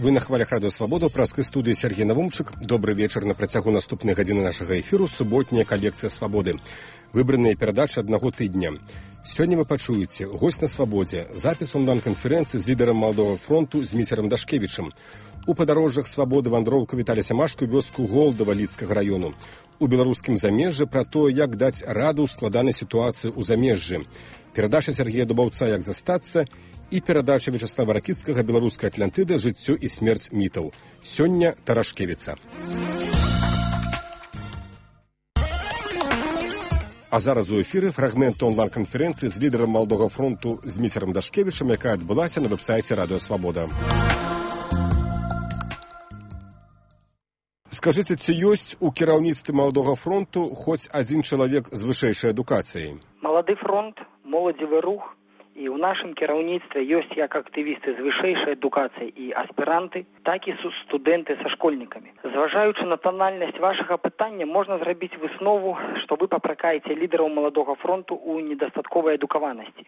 Вы на хвалях Радыё Свабода, ў праскай студыі Сергей Навумчык. Добры вечар. На працягу наступнай гадзіны нашага эфіру суботняя калекцыя Свабоды. Выбраныя перадачы аднаго тыдня. Сёння вы пачуеце госць на Свабодзе, запіс онлайн-канферэнцыі з лідарам Маладога фронту Зміцерам Дашкевічам. У падарожжах Свабоды вандроўка Віталія Сямашка ў вёску Голдава Лідскага раёну. У беларускім замежжы пра тое, як даць раду ў складанай сітуацыі ў замежжы. Перадача Сергея Дубаўца «Як застацца» і перадача Вячаслава Ракіцкага «Беларуская Атлантыда. Жыццё і смерць мітаў». Сёння Тарашкевіца. А зараз у эфіры фрагмент онлайн-канферэнцыі з лідарам Маладога фронту Зміцерам Дашкевічам, якая адбылася на вэб-сайце Радыё Свабода. Скажыце, ці ёсць у кіраўніцтве Маладога фронту хоць адзін чалавек з вышэйшай адукацыяй? Малады фронт, моладзевы рух, і ў нашым кіраўніцтве ёсць як актывісты з вышэйшай адукацыяй і аспіранты, так і студэнты са школьнікамі. Зважаючы на танальнасць вашага пытання, можна зрабіць выснову, што вы папракаеце лідараў Маладога фронту ў недастатковай адукаванасці.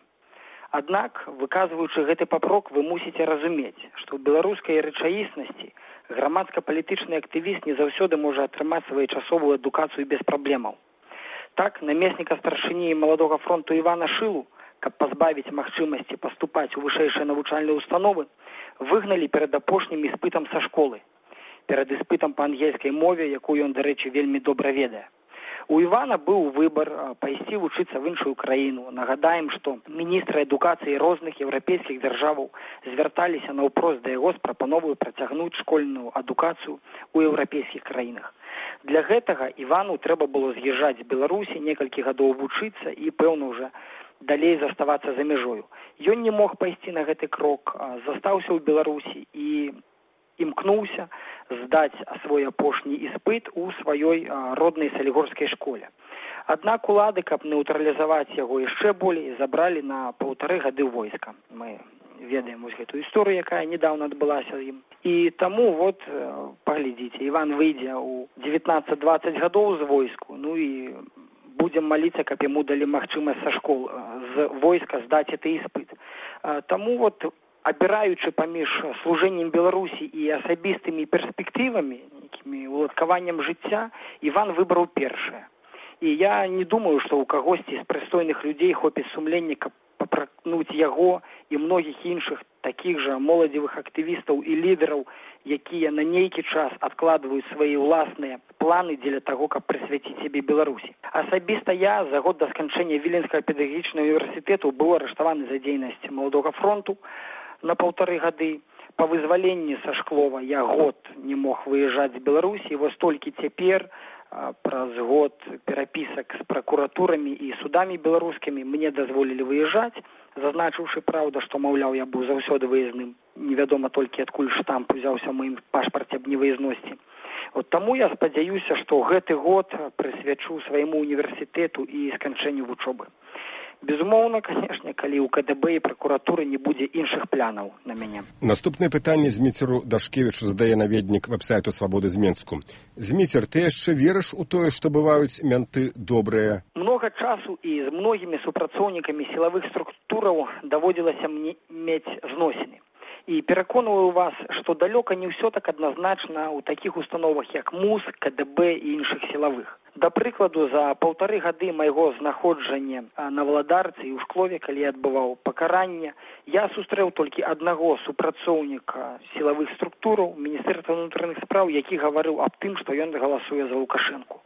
Аднак, выказваючы гэты папрок, вы мусіце разумець, што ў беларускай рэчаіснасці грамадска-палітычны актывіст не заўсёды можа атрымаць своечасовую адукацыю без праблемаў. Так, намесніка старшыні Маладога фронту Івана Шылу, каб пазбавіць магчымасці паступаць у вышэйшыя навучальныя установы, выгналі перад апошнім іспытам са школы, перад іспытам па ангельскай мове, якую ён, дарэчы, вельмі добра ведае. У Івана быў выбар пайсці вучыцца в іншую краіну. Нагадаем, што міністры адукацыі розных еўрапейскіх дзяржаваў звярталіся наўпрост да яго з прапановаю працягнуць школьную адукацыю ў еўрапейскіх краінах. Для гэтага Івану трэба было з'язджаць з Беларусі, некалькі гадоў вучыцца і, пэўна, ўжо далей заставацца за мяжою. Ён не мог пайсці на гэты крок, застаўся ў Беларусі і імкнуўся здаць свой апошні іспыт у сваёй роднай салігорскай школе. Аднак улады, каб нейтралізаваць яго яшчэ болей, забралі на 1,5 гады войска. Мы ведаем вось гэтую історыю, якая недавно адбылася з ім. І таму, вот, паглядзіце, Іван выйдзе ў 19-20 гадоў з войску, ну і будем молиться, каб яму далі магчымасць са школ, з войска здаць гэты іспыт. Таму, вот, абіраючы паміж служэннем Беларусі і асабістымі перспектывамі, нейкімі уладкаваннем жыцця, Іван выбраў першае. І я не думаю, што ў кагосьці з прыстойных людзей хопіць сумлення, каб папракнуць яго і многіх іншых такіх жа моладзевых актывістаў і лідараў, якія на нейкі час адкладваюць свае ўласныя планы дзеля таго, каб прысвяціць сябе Беларусі. Асабіста я за год да сканчэння Віленскага педагагічнага універсітэту быў арыштаваны за дзейнасць Маладога фронту на 1,5 гады. Па вызваленні са Шклова я год не мог выязджаць з Беларусі, і вось толькі цяпер, праз год перапісак з пракуратурамі і судамі беларускімі мне дазволілі выязджаць, зазначыўшы, праўда, што, маўляў, я быў заўсёды выездным. Невядома толькі адкуль штамп узяўся ў маім пашпарце аб невыезносці. От таму я спадзяюся, што гэты год прысвячу свайму універсітэту і сканчэнню вучобы. Безумоўна, канешне, калі ў КДБ і пракуратуры не будзе іншых планаў на мяне. Наступнае пытанне Зміцеру Дашкевічу задае наведнік вэб-сайту Свабоды з Менску. Зміцер, ты яшчэ верыш у тое, што бываюць менты добрыя? Многа часу і з многімі супрацоўнікамі сілавых структураў даводзілася мне мець зносіны. І пераконваю вас, што далёка не ўсё так адназначна ў такіх установах, як МУС, КДБ і іншых сілавых. Да прыкладу, за 1,5 гады майго знаходжання на Валадарцы і ў Шклове, калі я адбываў пакаранне, я сустрэў толькі аднаго супрацоўніка сілавых структураў Міністэрства ўнутраных спраў, які гаварыў аб тым, што ён галасуе за Лукашэнку.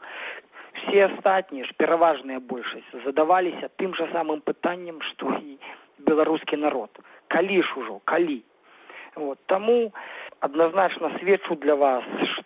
Все астатнія ж, пераважная большасць, задаваліся тым жа самым пытаннем, што і беларускі народ. Калі ж ужо, калі? Вот. Таму адназначна сведчу для вас,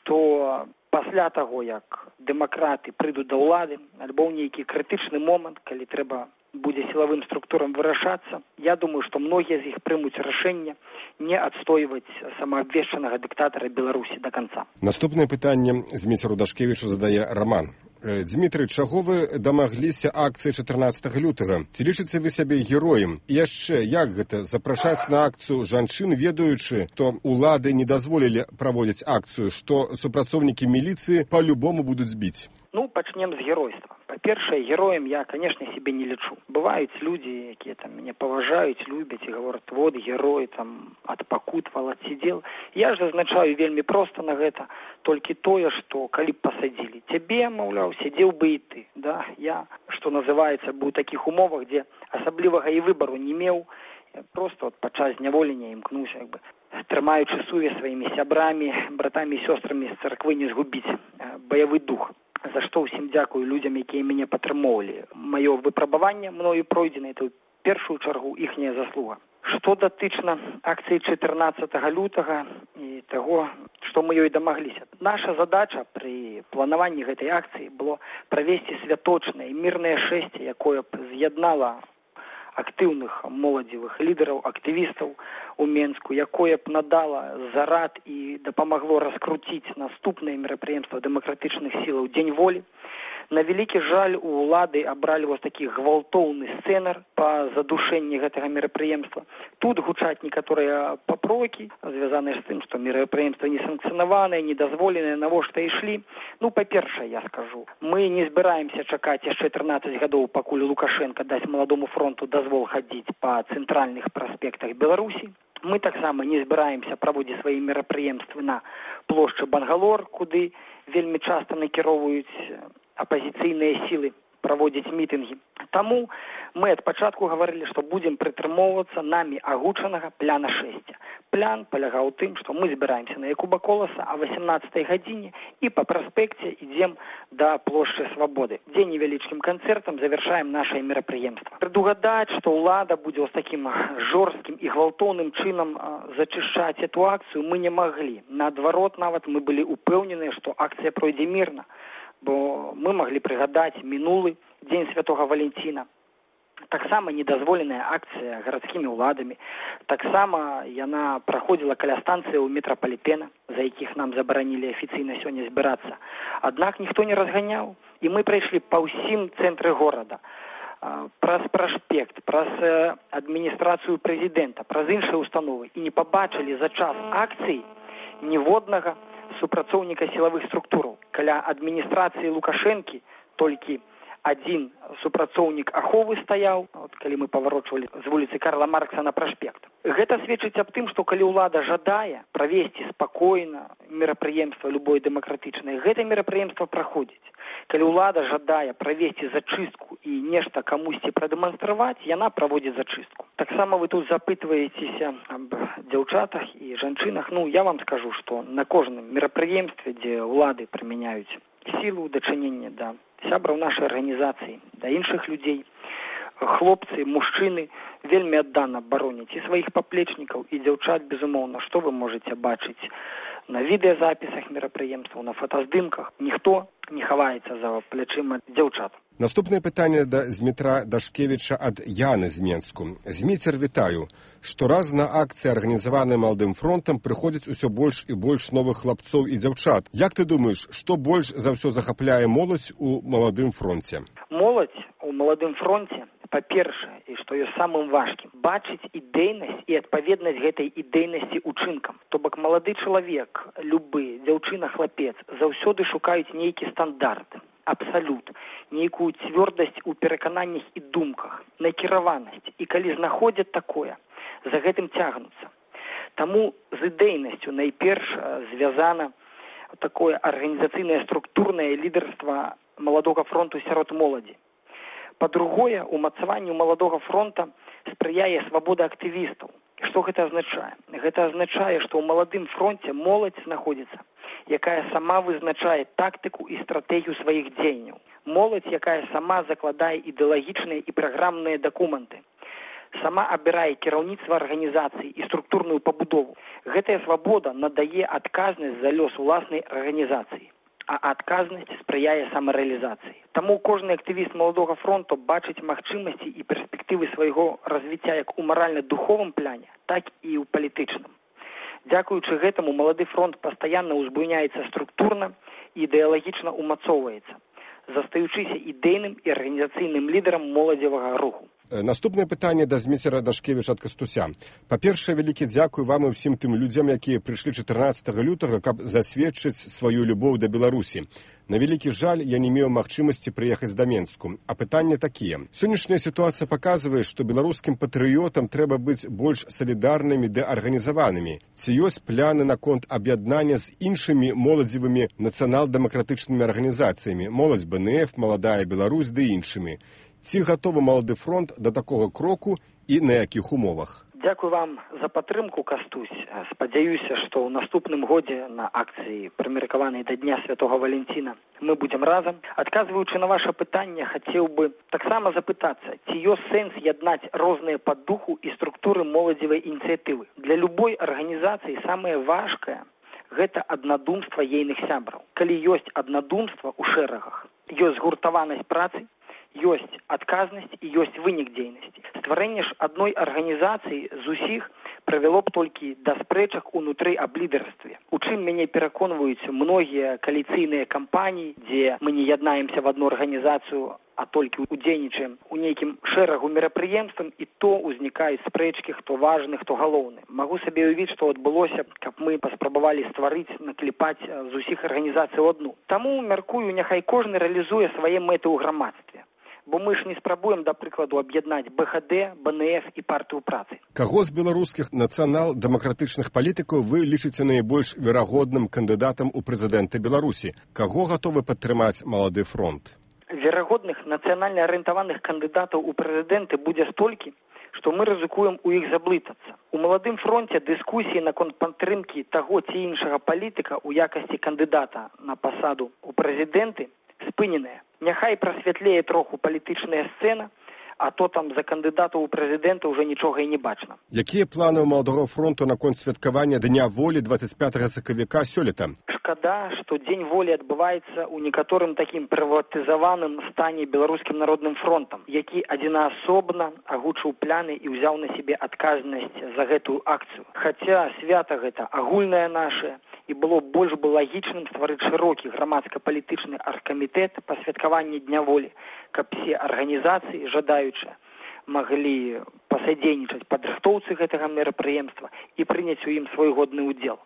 што пасля таго, як дэмакраты прыйдуць да ўлады, альбо ў нейкі крытычны момант, калі трэба будзе сілавым структурам вырашацца, я думаю, што многія з іх прымуць рашэнне не адстойваць самаабвешчанага дыктатара Беларусі да канца. Наступнае пытанне Зміцеру Дашкевічу задае Раман. Дмітрый, чаго вы дамагліся акцыі 14 лютага? Ці лічыце вы сябе героем? І яшчэ, як гэта, запрашаць на акцыю жанчын, ведаючы, што улады не дазволілі праводзіць акцыю, што супрацоўнікі міліцыі па-любому будуць збіць? Ну, пачнем з геройства. Па-першае, героем я, конечно, себе не лічу. Бываюць людзі, якія там мяне паважаюць, любяць і гавораць, вот герой там адпакутвал, адсидел. Я ж зазначаю вельмі проста на гэта, толькі тое, што калі б пасадзілі цябе, маўляў, сядзеў бы і ты. Да? Я, што называецца, быў у такіх умовах, дзе асаблівага і выбару не меў, просто вот падчас зняволення імкнуўся, як бы, трымаючы сувязь сваімі сябрамі, братамі і сёстрамі з царквы не згубіць баявы дух. За што ўсім дзякую людзям, якія мяне падтрымоўвалі. Маё выпрабаванне мною пройдзена, это ў першую чаргу іхняя заслуга. Што датычна акцыі 14 лютага і таго, што мы ёй дамагліся. Наша задача пры планаванні гэтай акцыі было правесці святочнае мірнае шэсце, якое б з'яднала актыўных моладзевых лідараў, актывістаў у Менску, якое б надала зарад і дапамагло раскруціць наступнае мерапрыемства дэмакратычных сілаў Дзень волі. На вялікі жаль, у ўлады абралі вось такі гвалтоўны сцэнар па задушэнні гэтага мерапрыемства. Тут гучаць некаторыя папрокі, звязаныя з тым, што мерапрыемства не санкцыянаваныя, недазволеныя, навошта ішлі. Ну, па-першае, я скажу, мы не збіраемся чакаць яшчэ 13 гадоў, пакуль Лукашенко дасць маладому фронту дазвол хадзіць па цэнтральных праспектах Беларусі. Мы таксама не збіраемся праводзіць свае мерапрыемствы на плошчы Бангалор, куды вельмі часта накіроўваюць апазіцыйныя сілы праводзіць мітынгі. Таму мы ад пачатку гаварылі, што будзем прытрымоўвацца намі агучанага пляна шэсця. Плян палягаў у тым, што мы збіраемся на Якуба Коласа о 18 гадзіне і па праспекце ідзем да плошчы Свабоды, дзе невялічкім канцэртам завяршаем нашае мерапрыемства. Прадугадаць, што ўлада будзе з такім жорсткім і гвалтоўным чынам зачышчаць эту акцыю, мы не маглі. Наадварот, нават мы былі упэўненыя, што акцыя пройдзе мірна, бо мы маглі прыгадаць мінулы дзень Святога Валентина. Таксама недазволеная акцыя гарадскімі ўладамі. Таксама яна праходзіла каля станцыі ў метрапалітэна, за якіх нам забаранілі афіцыйна сёння збірацца. Аднак ніхто не разганяў, і мы прайшлі па ўсім цэнтры горада. Праз праспект, праз адміністрацыю прэзідэнта, праз іншыя установы, і не пабачылі за час акцыі ніводнага супрацоўніка сілавых структураў. Каля адміністрацыі Лукашэнкі толькі адзін супрацоўнік аховы стаяў, от калі мы паварочвалі з вуліцы Карла Маркса на праспект. Гэта сведчыць аб тым, што калі ўлада жадае правесці спакойна мерапрыемства любое дэмакратычнае, гэта мерапрыемства праходзіць. Калі ўлада жадае правесці зачыстку і нешта камусьці прадэманстраваць, яна праводзіць зачыстку. Таксама вы тут запытваецеся аб дзяўчатах і жанчынах. Ну, я вам скажу, што на кожным мерапрыемстве, дзе ўлады прымяняюць сілу дачынення да сябраў нашай арганізацыі, да іншых людзей, хлопцы, мужчыны вельмі аддана бароняць і сваіх паплечнікаў, і дзяўчат, безумоўна, што вы можаце бачыць на відэазапісах мерапрыемстваў, на фотаздымках. Ніхто не хаваецца за плячыма дзяўчат. Наступнае пытанне да Змітра Дашкевіча ад Яны з Менску. Зміцер, вітаю. Штораз на акцыі, арганізаваныя Маладым фронтам, прыходзіць усё больш і больш новых хлапцоў і дзяўчат. Як ты думаеш, што больш за ўсё захапляе моладзь у Маладым фронце? Моладзь у Маладым фронце, па-першае, і што ёсць самым важкім, бачыць ідэйнасць і адпаведнасць гэтай ідэйнасці ўчынкам. То бок малады чалавек, любы, дзяўчына, хлапец, заўсёды шукаюць нейкі стандарт, абсалют, нейкую цвёрдасць у перакананнях і думках, накіраванасць. І калі знаходзяць такое, за гэтым цягнуцца. Таму з ідэйнасцю найперш звязана такое арганізацыйнае структурнае лідарства Маладога фронту сярод моладзі. Па-другое, умацаванню Маладога фронта спрыяе свабода актывістаў. Што гэта азначае? Гэта азначае, што ў Маладым фронце моладзь знаходзіцца, якая сама вызначае тактыку і стратэгію сваіх дзеянняў. Моладзь, якая сама закладае ідэалагічныя і праграмныя дакументы. Сама абірае кіраўніцтва арганізацыі і структурную пабудову. Гэтая свабода надае адказнасць за лёс уласнай арганізацыі, а адказнасць спрыяе самарэалізацыі. Таму кожны актывіст Маладога фронту бачыць магчымасці і перспектывы свайго развіцця як у маральна-духовым пляне, так і ў палітычным. Дзякуючы гэтаму Малады фронт пастаянна ўзбуйняецца структурна і ідэалагічна умацоўваецца, застаючыся ідэйным і арганізацыйным лідарам моладзевага руху. Наступнае пытанне да Зміцера Дашкевіча ад Кастуся. Па-першае, вялікі дзякуй вам і ўсім тым людзям, якія прыйшлі 14 лютага, каб засведчыць сваю любоў да Беларусі. На вялікі жаль, я не меў магчымасці прыехаць да Менску. А пытанне такія. Сённяшняя сітуацыя паказвае, што беларускім патрыётам трэба быць больш салідарнымі ды арганізаванымі. Ці ёсць пляны наконт аб'яднання з іншымі моладзевымі нацыянал-дэмакратычнымі арганізацыямі, моладзь БНФ, Маладая Беларусь ды іншымі? Ці гатовы Малады фронт да такога кроку і на якіх умовах? Дзякуй вам за падтрымку, Кастусь. Спадзяюся, што ў наступным годзе на акцыі, прымеркаванай да Дня Святога Валентина, мы будзем разам. Адказваючы на ваше пытанне, хацеў бы таксама запытацца, ці ёсць сэнс яднаць розныя па духу і структуры моладзевай ініцыятывы. Для любой арганізацыі самае важкае – гэта аднадумства ейных сябраў. Калі ёсць аднадумства ў шэрагах, ёсць згуртаванасць працы, ёсць адказнасць і ёсць вынік дзейнасці. Стварэнне ж адной арганізацыі з усіх прывяло б толькі да спрэчак унутры аб лідарстве. У чым мяне пераконваюць многія кааліцыйныя кампаніі, дзе мы не яднаемся в одну арганізацыю, а толькі удзельнічаем у нейкім шэрагу мерапрыемствам, і то ўзнікаюць спрэчкі, хто важны, хто галоўны. Магу сабе ўявіць, што адбылося, каб мы паспрабавалі стварыць, накліпаць з усіх арганізацый у адну. Таму, мяркую, няхай кожны рэалізуе свае мэты ў грамадстве. Бо мы ж не спрабуем, да прыкладу, аб'яднаць БХД, БНФ і партыю працы. Каго з беларускіх нацыянал-дэмакратычных палітыкаў вы лічыце найбольш верагодным кандыдатам у прэзідэнты Беларусі? Каго гатовы падтрымаць Малады фронт? Верагодных нацыянальна арыентаваных кандыдатаў у прэзідэнты будзе столькі, што мы рызыкуем у іх заблытацца. У Маладым фронте дыскусіі наконт падтрымкі таго ці іншага палітыка ў якасці кандыдата на пасаду у прэзідэнты спыненыя. Няхай прасвятлее троху палітычная сцэна, а то там за кандыдатаў у прэзідэнта ўжо нічога і не бачна. Якія планы ў Маладога фронту наконт святкавання Дня волі 25 сакавіка сёлета? Шкада, што Дзень волі адбываецца ў некаторым такім прыватызаваным стане беларускім народным фронтам, які адзінаасобна агучыў пляны і ўзяў на сябе адказнасць за гэтую акцыю. Хаця свята гэта агульнае нашае, і было больш бы лагічным стварыць шырокі грамадска-палітычны аргкамітэт па святкаванні Дня волі, каб все арганізацыі, жадаючыя, маглі пасадзейнічаць падрыхтоўцы гэтага мерапрыемства і прыняць у ім свой годны ўдзел.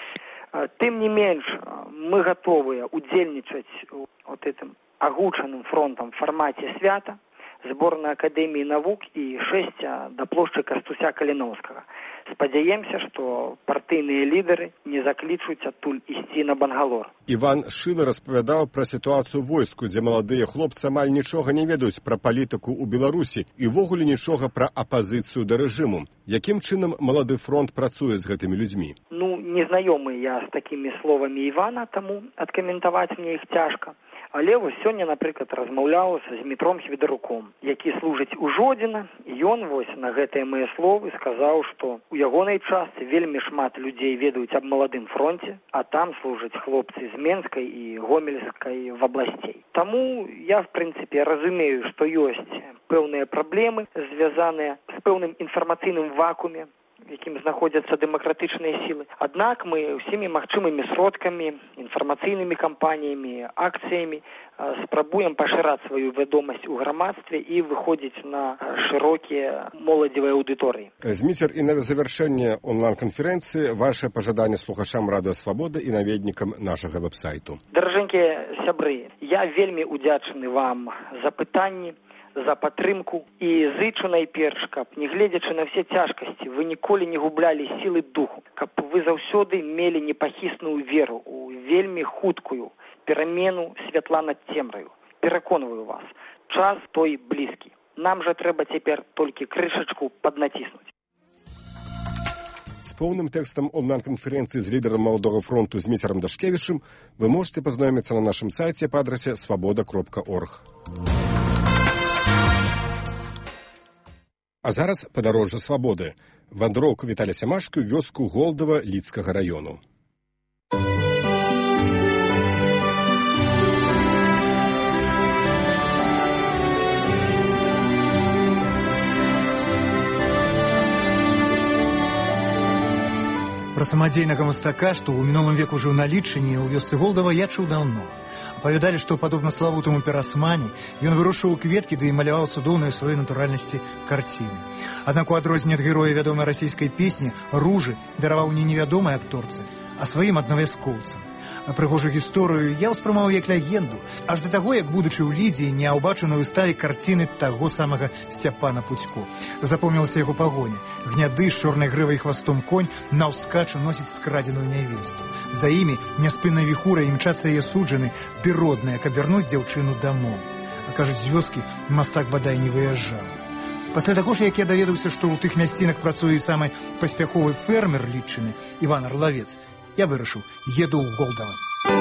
Тым не менш, мы гатовыя удзельнічаць у гэтым агучаным фронтам фармаце свята, зборнай акадэміі навук і 6 да плошчы Кастуся Каліноўскага. Спадзяемся, што партыйныя лідары не заклічуць адтуль ісці на Бангалор. Іван Шылы распавядаў пра сітуацыю ў войску, дзе маладыя хлопцы амаль нічога не ведаюць пра палітыку ў Беларусі і ўвогуле нічога пра апазіцыю да рэжыму. Якім чынам Малады фронт працуе з гэтымі людзьмі? Не знаёмы я з такімі словамі Івана, таму адкаментаваць мне іх цяжка. Але вось сёння, напрыклад, размаўляў з Змітром Хведаруком, які служыць у Жодзіна, і ён вось на гэтыя мае словы сказаў, што у ягонай частцы вельмі шмат людзей ведаюць аб Маладым фронте, а там служаць хлопцы з Менскай і Гомельскай вобласцей. Таму я, в прынцыпе, разумею, што ёсць пэўныя праблемы, звязаныя з пэўным інфармацыйным вакууме, якім знаходзяцца дэмакратычныя сілы. Аднак мы ўсімі магчымымі сродкамі, інфармацыйнымі кампаніямі, акцыямі спрабуем пашыраць сваю вядомасць у грамадстве і выходзіць на шырокія моладзевыя аўдыторыі. Зміцер, і на завяршэнне онлайн-канферэнцыі ваше пажаданне слухачам Радыё Свабода і наведнікам нашага вэб-сайту. Даражэнькія сябры, я вельмі удзячны вам за пытанні, за падтрымку і зычу найперш, каб, не гледзячы на все цяжкасці, вы ніколі не гублялі сілы духу, каб вы заўсёды мелі непахісную веру у вельмі хуткую перамену святла над цемраю. Пераконваю вас, час той блізкі. Нам жа трэба цяпер толькі крышачку паднаціснуць. З поўным тэкстам онлайн-канферэнцыі з лідарам Маладога фронту Зміцерам Дашкевічым вы можете пазнаёміцца на нашым сайце па адрасе svoboda.org. А зараз падарожжа свабоды. Вандроўка Віталя Сямашкі ў вёску Голдава Лідскага раёну. Пра самадзейнага мастака, што ў мінулым веку жыў на Літчыне ў вёсцы Голдава, я чуў даўно. Апавядалі, што, падобна славутаму Пірасмані, ён вырушыў у кветкі ды і маляваў цудоўныя ў сваёй натуральнасці карціны. Аднак у адрозненне ад героя вядомай расійскай песні Ружы дараваў не невядомай акторцы, а сваім аднавяскоўцам. А прыгожую гісторыю я ўспрымаў як легенду, аж да таго, як, будучы ў Лідзі, не ўбачыў на выставе карціны таго самага Сцяпана Пуцько. Запомнілася яго пагоня. Гняды з чорнай грывай хвастом конь наўскачу носіць скрадзеную нявесту. За імі няспыннай віхурай імчацца яе суджаны ды родныя, каб вярнуць дзяўчыну дамоў. А кажуць, з вёскі мастак бадай не выязджаў. Пасля таго ж, як я даведаўся, што ў тых мясцінах працуе і самы паспяховы фермер Літчыны Іван Арлавец, я вырашыў, еду ў Голдава.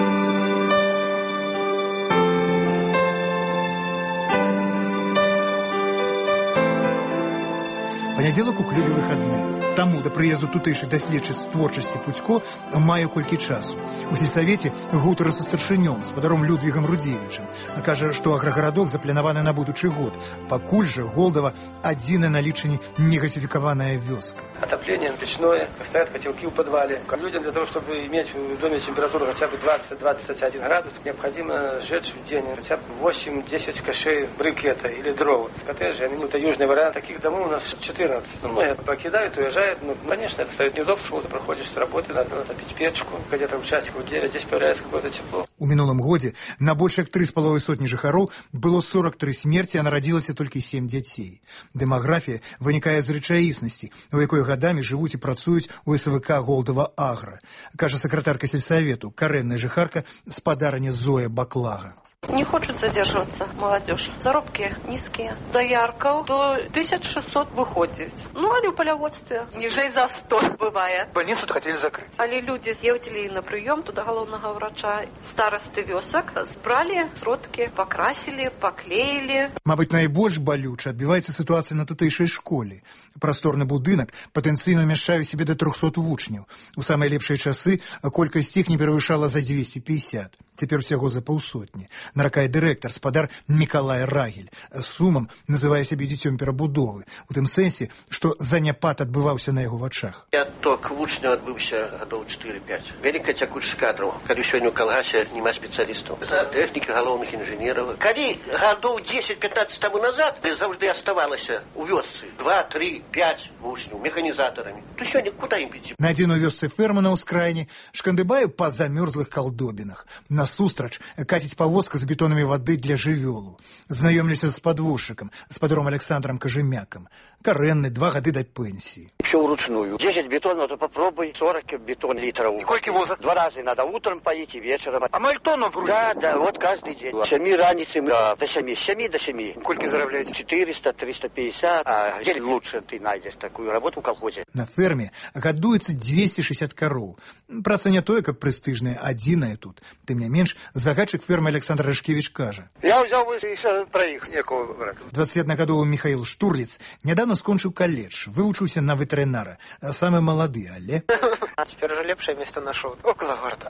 Панядзелак у клубе выхадны. Таму да прыезду тутэйшай даследчыцы творчасці Пуцько маю колькі часу. У сельсавеце гутары са старшынём, спадаром Людвігам Рудзевічам. Кажа, што аграгарадок запланаваны на будучы год. Пакуль жа Голдава адзіная на Літчыне негасифікаваная вёска. Отопление печное, стоят котелки в подвале. Людям для того, чтобы иметь в доме температуру хотя бы 20-21 градус, необходимо сжечь в день хотя бы 8-10 кошей брикета или дрова. Коттеджи, это южный вариант. Таких домов у нас 14. Многие покидают, уезжают. Ну, конечно, это стоит неудобство. Ты проходишь с работы, надо натопить печку. Где-то в часиков 9, здесь появляется какое-то тепло. У мінулым годзе на больш як 3,5 сотні жыхароў было 43 смерці, а нарадзілася толькі 7 дзяцей. Дэмаграфія вынікае з рэчаіснасці, у якой гадамі жывуць і працуюць у СВК Голдава Агра, кажа сакратарка сельсавету, карэнная жыхарка, спадарыня Зоя Баклага. Не хочет задерживаться молодежь. Заробки низкие. До ярков до 1600 выходит. Ну, а в полеводстве ниже за 100 бывает. Больницу-то хотели закрыть. Али люди съездили на прием туда головного врача. Старосты вёсок сбрали сродки, покрасили, поклеили. Мабыць, найбольш балюча адбіваецца сітуацыя на тутэйшай школе. Прасторны будынак патэнцыйна ўмяшчае сябе да 300 вучняў. У самыя лепшыя часы колькасць іх не перавышала за 250. Цяпер усяго за паўсотні. Наракае дырэктар, спадар Мікалай Рагель. Сумам называе сябе дзіцём перабудовы. У тым сэнсе, што заняпад адбываўся на яго вачах. Отток вучняў адбыўся гадоў 4-5. Вялікая цякучасць кадраў. Калі сёння ў калгасе няма спецыялістаў. За тэхнікі, галоўных інжынераў. Калі гадоў 10-15 таму назад заўжды аставалася ў вёсцы 2, 3, 5 вучняў механізатарамі, то сёння куды ім піці? На адзін у вёсцы ферма на ўскраіне шкандыбаю па замёрзлых калдобінах. Насустрач каціць павозка з бетонамі вады для жывёлу. Знаёмлюся з падвозчыкам, спадаром Александром Кажемякам. Карэнны, 2 гады да пенсии. Все вручную. 10 бетонов, то попробуй 40 бетон литров. И сколько воза? 2 раза надо утром поить и вечером. А мальтоном вручную? Да, вот каждый день. С 7 раницы до 7. С 7 до 7. Сколько заробляете? 400, 350. А где лучше ты найдешь такую работу в колхозе? На ферме гадуецца 260 кароў. Праца не тое, каб прэстыжная, адзіная тут. Тым не менш, загадчык фермы Александр Рашкевич кажа. Я взял бы еще 3 некого брата. 21-гадовы Михаил Штурліц нядаўна скончыў каледж, вывучыўся на ветэрынара. Самы малады, але... А теперь уже лепшее место нашел. Около города.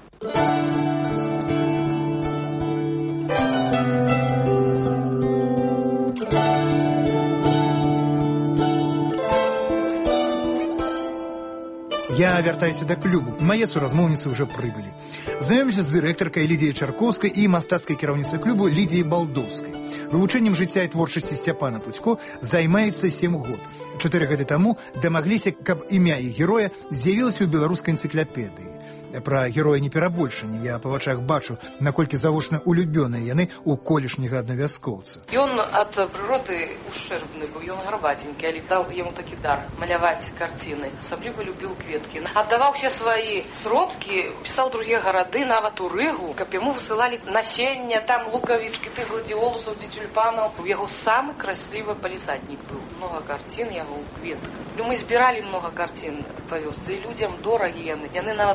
Я вяртаюся да клубу. Мае суразмоўніцы ўжо прыбылі. Знаёмлюся з дырэктаркай Лідзіяй Чаркоўскай і мастацкай кіраўніцай клубу Лідзіяй Балдоўскай. Вывучэннем жыцця і творчасці Сцяпана Пуцько займаюцца 7 год. 4 гады таму дамагліся, каб імя і героя з'явілася ў беларускай энцыклапедыі. Пра героя не перабольшанне. Я па вачах бачу, наколькі завочна улюбёныя яны ў колішняга аднавяскоўца. Ён ад прыроды ушчэрбны быў, ён гарбатенькі, але даў яму такі дар маляваць карціны. Асабліва любіў кветкі. Аддаваў усе свае сродкі, пісаў другія гарады, нават у Рыгу, каб яму высылалі насенне, там лукавічкі, ты гладіолусаў, ці тюльпанаў. У яго самы красивы палісаднік быў. Много карцін яго ў кветках. Мы збіралі много карцін па вёсцы, і людзям дорагі яны. Яны нават не хочуць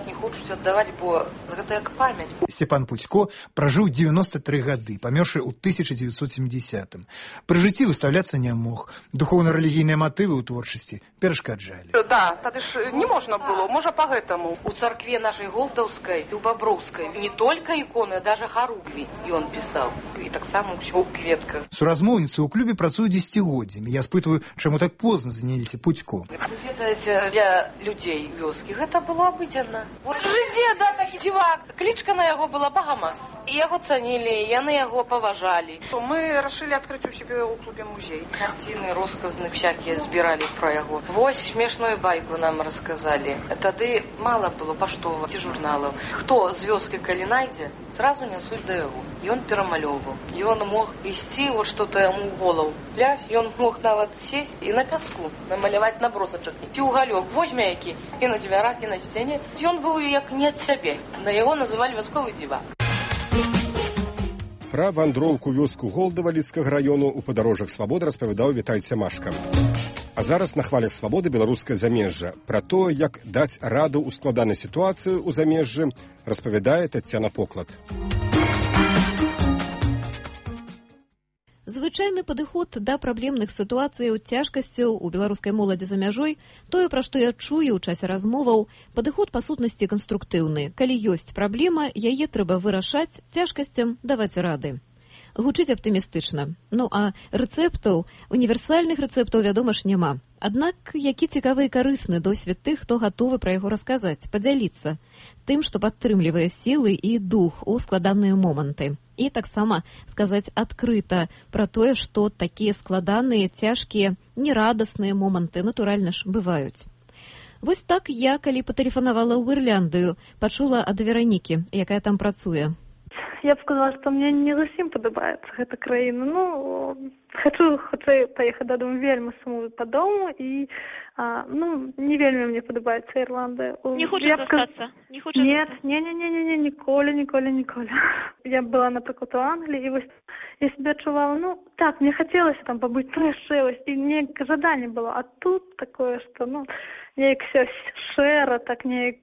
ўсё аддаваць, бо гэта як памяць. Степан Путько пражыў 93 гады, памёршы ў 1970-м. Пры жыцці выстаўляцца не мог. Духоўна-рэлігійныя матывы ў творчасці перашкаджалі. Да, тады ж не можна было, можа па гэтаму. У царкве нашай Голдаўскай і ў Баброўскай не толькі іконы, а даже харугві ён пісаў. І таксама ўсё ў кветках. Суразмоўніцы ў клубе працуюць дзесяцігоддзямі. Я спытваю, чаму так позна заняліся Путько. Ведаеце, для людзей вёскі гэта было абыдзенна. Вот жыдзе, да, такі дзівак. Клічка на яго была Багамас. І яго цанілі, яны яго паважалі. Мы рашылі адкрыць у сябе ў клубе музей. Карціны розказны всякія збіралі пра яго. Вось смешную байку нам расказалі. Тады мала было паштовых ці журналаў. Хто з вёскі калі найдзе, сразу нясуць да яго. Ён перамалёўваў. Ён мог ісці, вот што-то яму ў голову плясь, ён мог нават сесть і на пяску намаляваць набросачак. Ці ўгалёк возьме які і на дзвярах, і на сцяне. Ён быў як не ад сябе. На яго называлі вясковы дзівак. Пра вандроўку вёску Голдава Лідскага раёну ў падарожжах свабоды распавядаў Віталь Цямашка. А зараз на хвалях свабоды беларускае замежжа. Пра тое, як даць раду ў складанай сітуацыі ў замежжы, распавядае Таццяна Поклад. Звычайны падыход да праблемных сітуацыяў, цяжкасцяў у беларускай моладзі за мяжой, тое, пра што я чую ў часе размоваў, падыход па сутнасці канструктыўны. Калі ёсць праблема, яе трэба вырашаць, цяжкасцям даваць рады. Гучыць аптымістычна. Ну а рэцэптаў, універсальных рэцэптаў, вядома ж, няма. Аднак, які цікавы і карысны досвед тых, хто гатовы пра яго расказаць, падзяліцца тым, што падтрымлівае сілы і дух у складаныя моманты. І таксама сказаць адкрыта пра тое, што такія складаныя, цяжкія, нерадасныя моманты, натуральна ж, бываюць. Вось так я, калі патэлефанавала ў Ірландыю, пачула ад Веранікі, якая там працуе. Я б сказала, што мне не зусім падабаецца гэта краіна. Ну, хачу паехаць дадому, вельмі сумую па дому і не вельмі мне падабаецца Ірландыя. Не хочаш застацца? Нет, ніколі. Я была, напрыклад, у Англіі, і вось я себе адчувала, так, мне хацелася там пабыць трэшэвасць, і неяк жаданне было. А тут такое, што, неяк все шэра, так неяк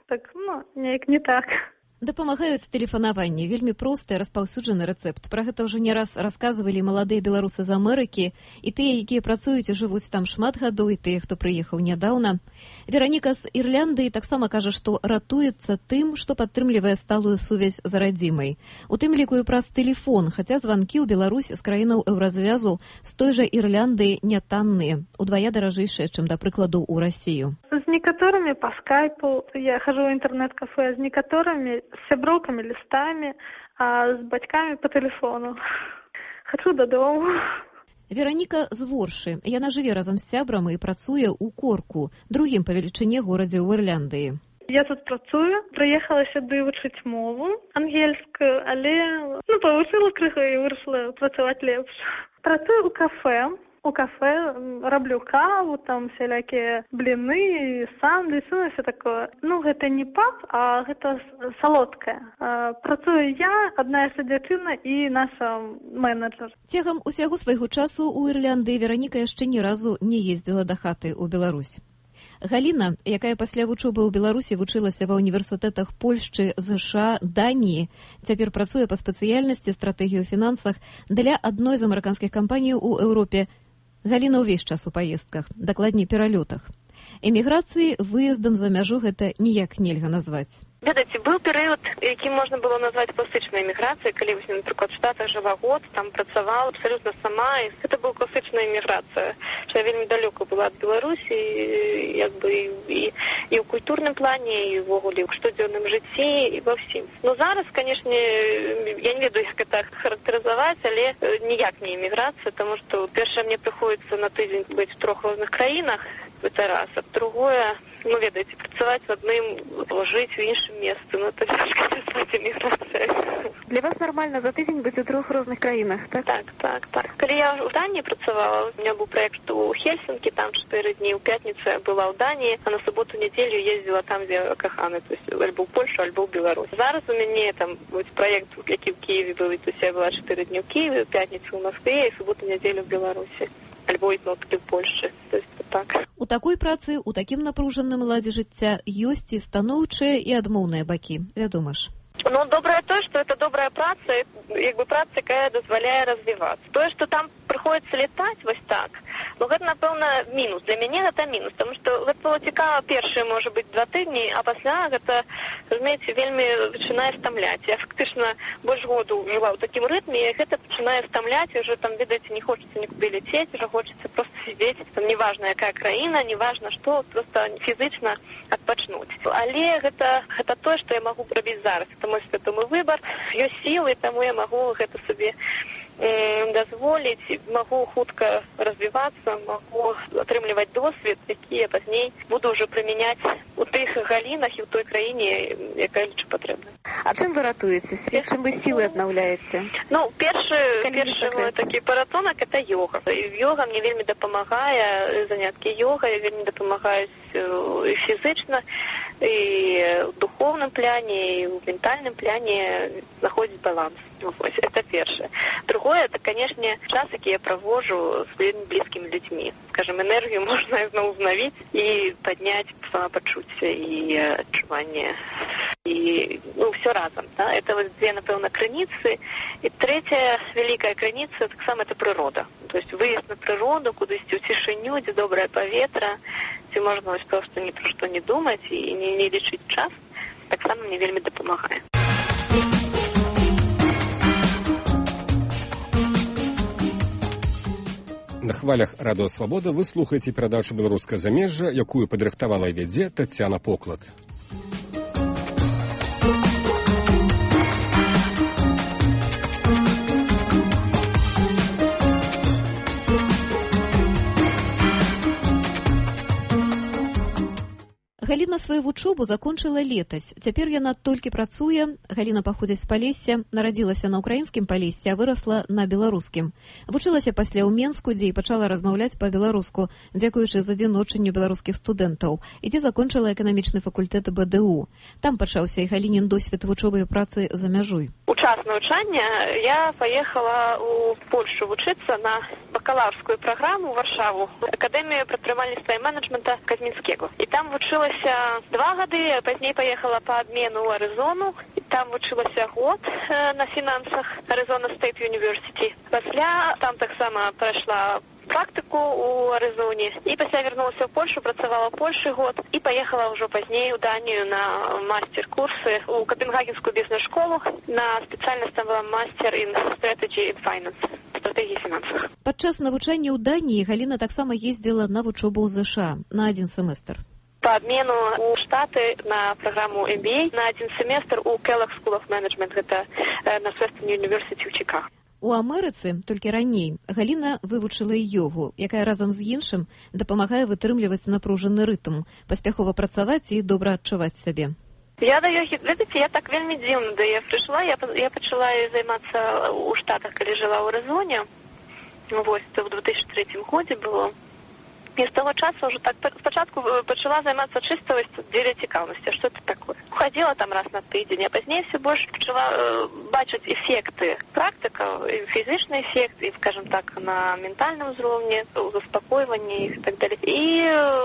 не так. Дапамагаюць тэлефанаванні. Вельмі просты распаўсюджаны рэцэпт. Пра гэта ўжо не раз расказвалі маладыя беларусы з Амерыкі, і тыя, якія працуюць і жывуць там шмат гадоў, і тыя, хто прыехаў нядаўна. Вераніка з Ірландыі таксама кажа, што ратуецца тым, што падтрымлівае сталую сувязь з радзімай. У тым ліку і праз тэлефон, хаця званкі ў Беларусь з краінаў еўразвязу з той жа Ірландыі нятанныя, удвая даражэйшыя, чым, да прыкладу, у Расію. З некаторымі па скайпу, я хожу ў інтэрнэт-кафе, з некаторымі з сяброўкамі, лістамі, а з бацькамі па тэлефону. Хачу дадому. Вераніка з Воршы. Яна жыве разам з сябрам і працуе ў Корку, другім па велічыні горадзе ў Ірландыі. Я тут працую, прыехала сюды вучыць мову ангельскую, але павучыла крыху і вырашыла працаваць лепш. Працую ў кафе. У кафе раблю каву, там всялякія бліны, сандвічы, все такое. Гэта не паб, а гэта салодкае. Працую я, адна яшчэ дзяўчына і наша менеджер. Цягам усяго свайго часу ў Ірландыі Вераніка яшчэ ні разу не ездзіла да хаты ў Беларусь. Галіна, якая пасля вучобы ў Беларусі вучылася ва універсітэтах Польшчы, ЗША, Даніі, цяпер працуе па спецыяльнасці стратэгію ў фінансах для адной з амерыканскіх кампаній у Еўропе. Галіна ўвесь час у паездках, дакладней пералётах. Эміграцыі выездам за мяжу гэта ніяк нельга назваць. Ведаеце, быў перыяд, які можна было назваць класычнай эміграцыяй, калі, напрыклад, в Штатах жыла год, там працавала абсалютна сама, і гэта была класычная эміграцыя, што я вельмі далёка была ад Беларусі, і ў культурным плане, і ўвогуле ў штодзённым жыцці, і ва ўсім. Но зараз, канешне, я не ведаю, як гэта характарызаваць, але ніяк не эміграцыя, таму што першае мне прыходзіцца на тыдзень быць у 3 розных краінах, это раз, а другое, ведаеце, працаваць в адным, жыць у іншым месцы, это цяжка назваць эміграцыяй. Для вас нормально за тыдзень быць у 3 розных краінах, так? Так. Калі я ў Даніі працавала, у меня быў праект у Хельсінкі, там 4 дні, у пятніцу я была ў Даніі, а на суботу-нядзелю ездзіла там, дзе каханы, то есть альбо ў Польшу, альбо ў Беларусь. Зараз у мяне там праект, які в Киеве быў, то есть я была 4 дні ў Киеве, у пятніцу ў Москве, і суботу-нядзелю ў Беларусі, альбо і такі ў Польшчы. То есть так. У такой працы, у такім напружаным ладзе жыцця ёсць і станоўчыя, і адмоўныя бакі, вядома ж. Ну, добрае тое, што это добрая праца, як бы праца, якая дазваляе развівацца. Тое, што там прыходзіцца летаць вось так, ну, гэта, напэўна, мінус. Для мяне гэта мінус, таму што гэта было цікава першыя, можа быць, 2 тыдні, а пасля гэта, разумееце, вельмі пачынае стамляць. Я фактычна больш году жыла ў такім рытме, і гэта пачынае стамляць, і ўжо там, ведаеце, не хочацца нікуды ляцець, ўжо хочацца проста сидзець, там, неважна, якая краіна, неважна што, проста фізычна адпачнуць. Але гэта тое, што я магу рабіць зараз. Мой свядомы выбар, ёсць сілы, таму я магу гэта сабе дазволіць, магу хутка развівацца, магу атрымліваць досвед, які я пазней буду ўжо прымяняць у тых галінах і ў той краіне, якая лічу патрэбна. А чым вы ратуецеся? Чым вы сілы аднаўляеце? Ну, першы мой такі паратунак – это йога. Йога мне вельмі дапамагае, заняткі йогай вельмі дапамагаюць і фізычна, і ў духовным пляне, і ў ментальным пляне знаходзіць баланс. Вось, это першае. Другое, это, конечно, час, які я правожу з вельмі блізкімі людзьмі. Скажем, энергію можна зноў узнавіць і падняць самапачуцце і адчуванне. І, ну, все разом. Да? Это вот 2, напэўна, крыніцы. І третья вялікая крыніца, таксама, это прырода. То есть выезд на прыроду, кудысьці ў цішыню, дзе добрае паветра, дзе можна просто ні пра што не думаць і не лічыць час, таксама мне вельмі дапамагае. На хвалях радыё Свабода вы слухаеце перадачу «Беларускае замежжа», якую падрыхтавала і вядзе Тацяна Поклад. Галіна сваю вучобу закончыла летась. Цяпер яна толькі працуе. Галіна паходзіць з Палесся, нарадзілася на ўкраінскім Палессі, а вырасла на беларускім. Вучылася пасля ў Менску, дзе і пачала размаўляць па-беларуску, дзякуючы задзіночанню беларускіх студэнтаў, і дзе закончыла эканамічны факультэт БДУ. Там пачаўся і Галінін досвед вучобы і працы за мяжой. У час навучання я паехала ў Польшу вучыцца на бакалаўрскую праграму ў Варшаву, акадэмію прадпрымальніцтва і менеджмента Казмінскага. І там вучылася 2 гады, а пазней поехала по обмену в Аризону. Там вучылася год на фінансах Arizona State University. Пасля там так само пройшла практику у Аризоне. И пасля вернулася в Польшу, працавала в Польше год. И поехала уже позднее в Данию на мастер-курсы у Копенгагенскую бизнес-школу. На специальность там была мастер in strategy and finance. Стратегії фінансах. Падчас навучання ў Даніі Галіна таксама ездзіла на вучобу ў ЗША на 1 семестр. По обмену у Штаты на программу MBA на 1 семестр у Kellogg School of Management, это на Western University в Чикаго. У Амерыцы, толькі раней, Галіна вывучыла і йогу, якая разам з іншым дапамагае вытрымліваць напружаны рытм, паспяхова працаваць і добра адчуваць сябе. Я да йогі, видите, я так вельмі дзіўна, да я прыйшла, я пачала займацца у Штатах, калі жила ў Аризоне, вось, это в 2003 годзе было. И с того часу уже так спочатку почала займаться чисто дзеля цікавості, что это такое. Ходила там раз на тыдзень, а позднее все больше почала бачить эффекты практика, физичный эффект, и, скажем так, на ментальном уровне, заспокоивании и так далее. И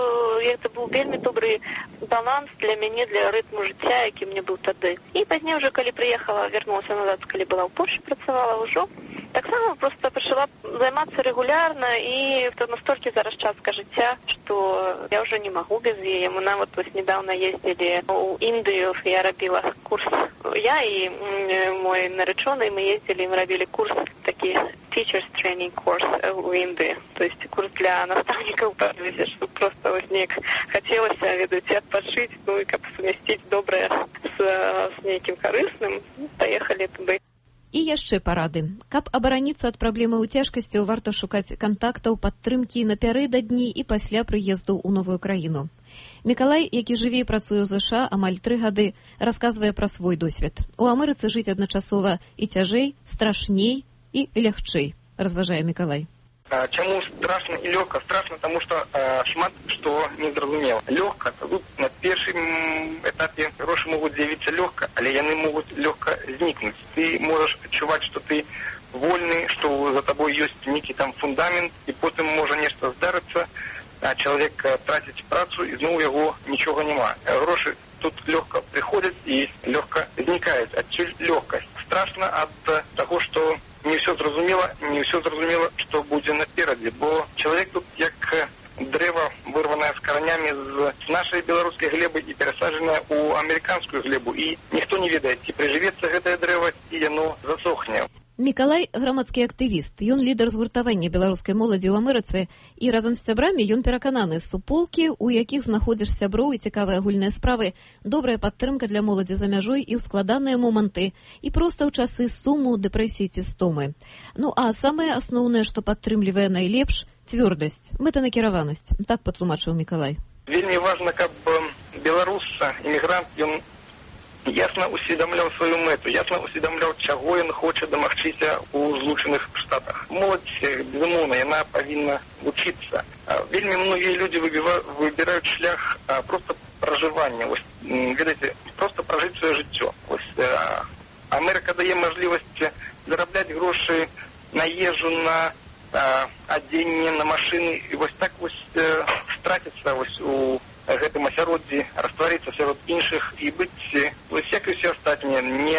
это был вельмі добрый баланс для меня, для ритму життя, який мне был тогда. И позднее уже, коли приехала, вернулась назад, коли была в Польше, працевала уже, так само просто почала займаться регулярно, и это настолько зараз частка життя, что я уже не могу без ее. Мы вот недавно ездили в Индию, я робила курс. Я и мой нареченный, мы ездили, мы робили курс, такие teachers training course в Индии. То есть курс для наставников, чтобы просто возник. Хотелось, ведаете, отпошить, ну и как совместить доброе с неким корыстным. Поехали туда. І яшчэ парады. Каб абараніцца ад праблемы ў цяжкасцяў, варта шукаць кантактаў, падтрымкі напярэдадні і пасля прыезду ў новую краіну. Мікалай, які жыве і працуе ў ЗША амаль 3 гады, расказвае пра свой досвед. У Амерыцы жыць адначасова і цяжэй, страшней і лягчэй, разважае Мікалай. Чаму страшна і лёгка? Страшна, таму што шмат што незразумела. Лёгка, тут на першым этапе грошы могуць з'явіцца лёгка, але яны могуць лёгка знікнуць. Ты можаш адчуваць, што ты вольны, што за табой ёсць нейкі там фундамент, і потым можа нешта здарыцца, чалавек траціць працу і зноў яго нічога няма. Грошы тут лёгка прыходзяць і лёгка знікаюць. Адсюль лёгкасць. Страшна ад таго, што не ўсё зразумела, што будзе наперадзе, бо чалавек тут як дрэва, вырванае з каранямі з нашай беларускай глебы і перасаджанае ў амерыканскую глебу. І ніхто не ведае, ці прыжывецца гэтае дрэва, ці яно засохне. Мікалай – грамадскі актывіст. Ён лідар згуртавання беларускай моладзі ў Амерыцы і разам з сябрамі ён перакананы, суполкі, у якіх знаходзіш сяброў і цікавыя агульныя справы, добрая падтрымка для моладзі за мяжой і ў складаныя моманты, і проста ў часы суму, дэпрэсіі ці стомы. Ну а самае асноўнае, што падтрымлівае найлепш – цвёрдасць, мэтанакіраванасць. Так патлумачыў Мікалай. Вельмі важна, каб беларус, эмігрант, ён ясна усведамляў сваю мэту, ясна усведамляў, чаго ён хоча дамагчыся ў Злучаных Штатах. Моладзь, безумоўна, яна павінна вучыцца. Вельмі многія людзі выбіраюць шлях проста пражывання. Ведаеце, проста пражыць сваё жыццё. Амерыка дае мажлівасць зарабляць грошы на ежу, на адзенне, на машыны, і вось так страціцца у гэтым асяроддзі, растварыцца сярод іншых і быць, як і ўсе астатнія, не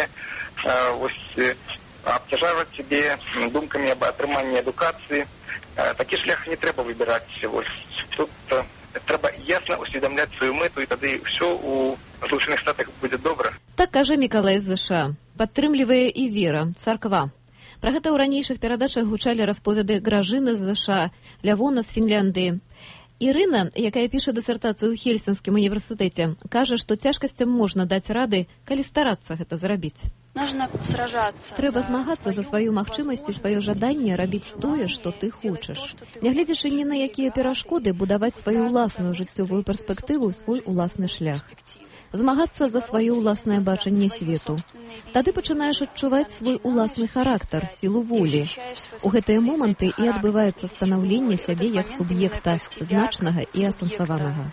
абцяжарваць сябе думкамі аб атрыманні адукацыі. Такі шлях не трэба выбіраць. Тут трэба ясна усведамляць сваю мэту, і тады ўсё ў Злучаных Штатах будзе добра. Так кажа Мікалай з ЗША. Падтрымлівае і вера, царква. Пра гэта ў ранейшых перадачах гучалі расповеды Гражыны з ЗША, Лявона з Фінляндыі. Ірына, якая піша дысертацыю ў Хельсінскім універсітэце, кажа, што цяжкасцям можна даць рады, калі старацца гэта зрабіць. Трэба змагацца за сваю магчымасць і сваё жаданне рабіць тое, што ты хочаш. Нягледзячы ні на якія перашкоды, будаваць сваю ўласную жыццёвую перспектыву, свой уласны шлях. Змагацца за сваё ўласнае бачанне свету. Тады пачынаеш адчуваць свой уласны характар, сілу волі. У гэтыя моманты і адбываецца станаўленне сябе як суб'екта, значнага і асэнсаванага.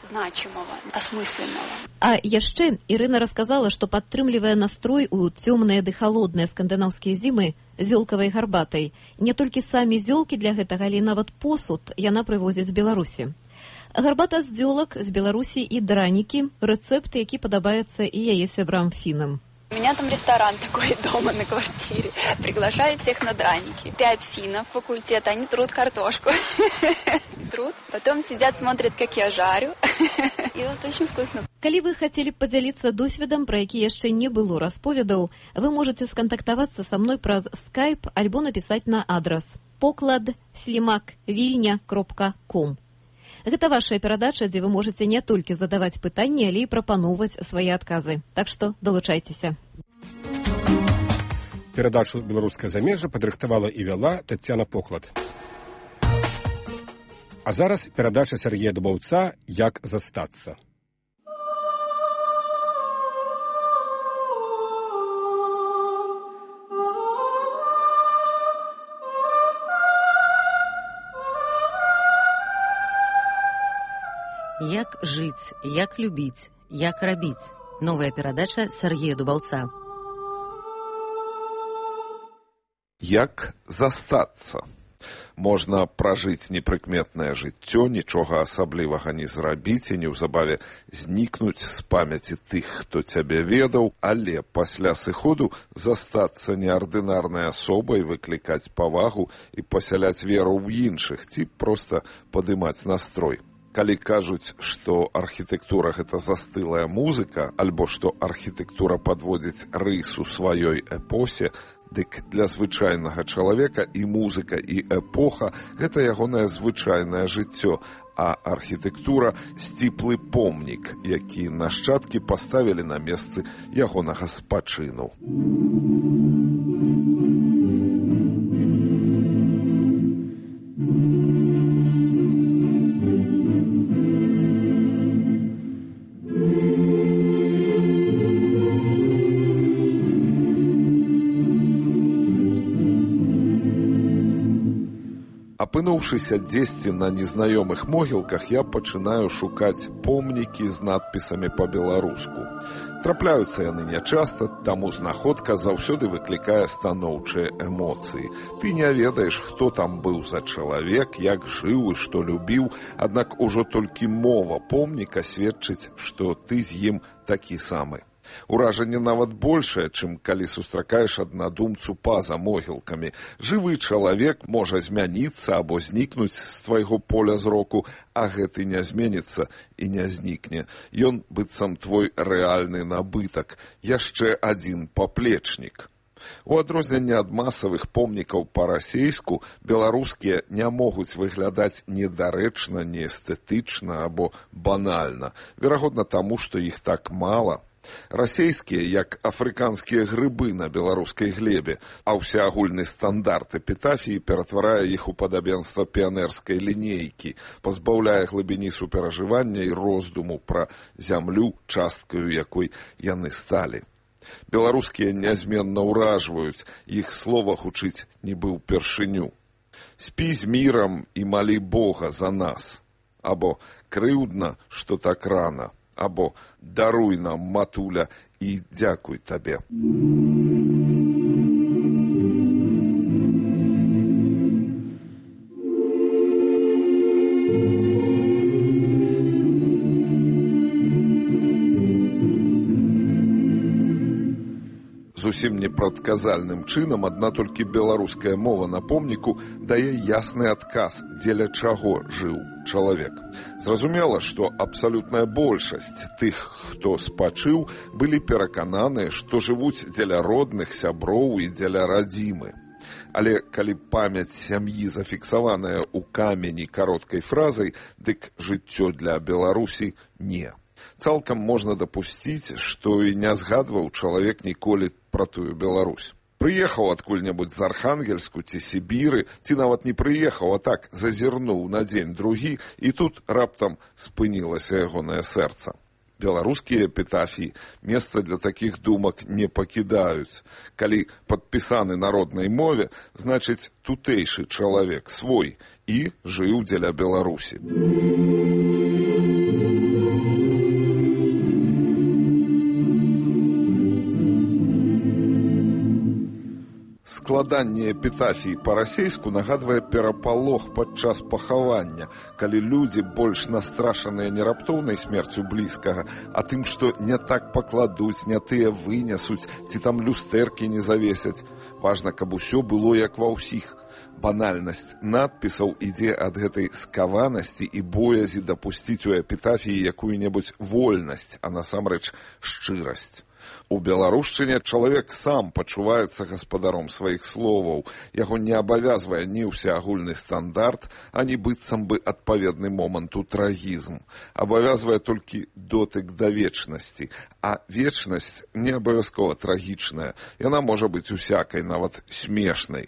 А яшчэ Ірына расказала, што падтрымлівае настрой у цёмныя ды халодныя скандынаўскія зімы зёлкавай гарбатай. Не толькі самі зёлкі для гэтага, але нават посуд яна прывозіць з Беларусі. Гарбата з дзёлак з Беларусі і дранікі – рэцэпт, які падабаецца і яе сябрам-фінам. У меня там ресторан такой дома на квартире. Приглашают всех на драники. 5 финнов факультета, они трут картошку. Трут. Потом сидят, смотрят, как я жарю. И вот очень вкусно. Калі вы хацелі б падзяліцца досведам, пра які яшчэ не было расповедаў, вы можаце скантактавацца са мной праз Skype альбо напісаць на адрас poklad@vilnia.com. Гэта вашая перадача, дзе вы можаце не толькі задаваць пытанні, але і прапаноўваць свае адказы. Так што далучайцеся. Перадачу «Беларускае замежжа» падрыхтавала і вяла Таццяна Поклад. А зараз перадача Сергея Дубаўца «Як застацца». Як жыць, як любіць, як рабіць. Новая перадача Сергея Дубаўца. Як застацца. Можна пражыць непрыкметнае жыццё, нічога асаблівага не зрабіць і неўзабаве знікнуць з памяці тых, хто цябе ведаў, але пасля сыходу застацца неардынарнай асобай, выклікаць павагу і пасяляць веру ў іншых, ці проста падымаць настрой. Калі кажуць, што архітэктура – гэта застылая музыка, альбо што архітэктура падводзіць рысу сваёй эпосе, дык для звычайнага чалавека і музыка, і эпоха – гэта ягонае звычайнае жыццё, а архітэктура – сціплы помнік, які нашчадкі паставілі на месцы ягонага спачыну. Апынуўшыся дзесьці на незнаёмых могілках, я пачынаю шукаць помнікі з надпісамі па-беларуску. Трапляюцца яны нячаста, таму знаходка заўсёды выклікае станоўчыя эмоцыі. Ты не ведаеш, хто там быў за чалавек, як жыў і што любіў, аднак ужо толькі мова помніка сведчыць, што ты з ім такі самы. Уражанне нават большае, чым калі сустракаеш аднадумцу па-за могілкамі. Жывы чалавек можа змяніцца або знікнуць з твайго поля зроку, а гэты не зменіцца і не знікне. Ён быццам твой рэальны набытак, яшчэ адзін паплечнік. У адрозненне ад масавых помнікаў па-расейску, беларускія не могуць выглядаць недарэчна, неэстэтычна або банальна. Верагодна таму, што іх так мала. Расейскія, як афрыканскія грыбы на беларускай глебе, а ўсеагульны стандарт эпітафіі ператварае іх у падабенства піянерскай лінейкі, пазбаўляе глыбіні суперажывання і роздуму пра зямлю, часткаю якой яны сталі. Беларускія нязменна ўражваюць, іх слова гучыць нібы ўпершыню. «Спі з мірам і малі Бога за нас», або «Крыўдна, што так рана», або «Даруй нам, матуля, і дзякуй табе». Зусім непрадказальным чынам адна толькі беларуская мова на помніку дае ясны адказ, дзеля чаго жыў чалавек. Зразумела, што абсалютная большасць тых, хто спачыў, былі перакананыя, што жывуць дзеля родных, сяброў і дзеля радзімы. Але калі памяць сям'і зафіксаваная ў камені кароткай фразай, дык жыццё для Беларусі не. Цалкам можна дапусціць, што і не згадваў чалавек ніколі пра тую Беларусь. Прыехаў адкуль-небудзь з Архангельску ці Сібіры, ці нават не прыехаў, а так зазірнуў на дзень-другі, і тут раптам спынілася ягонае сэрца. Беларускія эпітафіі месца для такіх думак не пакідаюць. Калі падпісаны на роднай мове, значыць тутэйшы чалавек свой і жыў дзеля Беларусі. Складанне эпітафіі па-расейску нагадвае перапалох падчас пахавання, калі людзі больш настрашаныя не раптоўнай смерцю блізкага, а тым, што не так пакладуць, не тыя вынесуць, ці там люстэркі не завесяць. Важна, каб усё было як ва ўсіх. Банальнасць надпісаў ідзе ад гэтай скаванасці і боязі дапусціць у эпітафіі якую-небудзь вольнасць, а насамрэч шчырасць. У беларушчыне чалавек сам пачуваецца гаспадаром сваіх словаў. Яго не абавязвае ні ўсеагульны стандарт, ані быццам бы адпаведны моманту трагізм. Абавязвае толькі дотык да вечнасці. А вечнасць не абавязкова трагічная. Яна можа быць усякай, нават смешнай.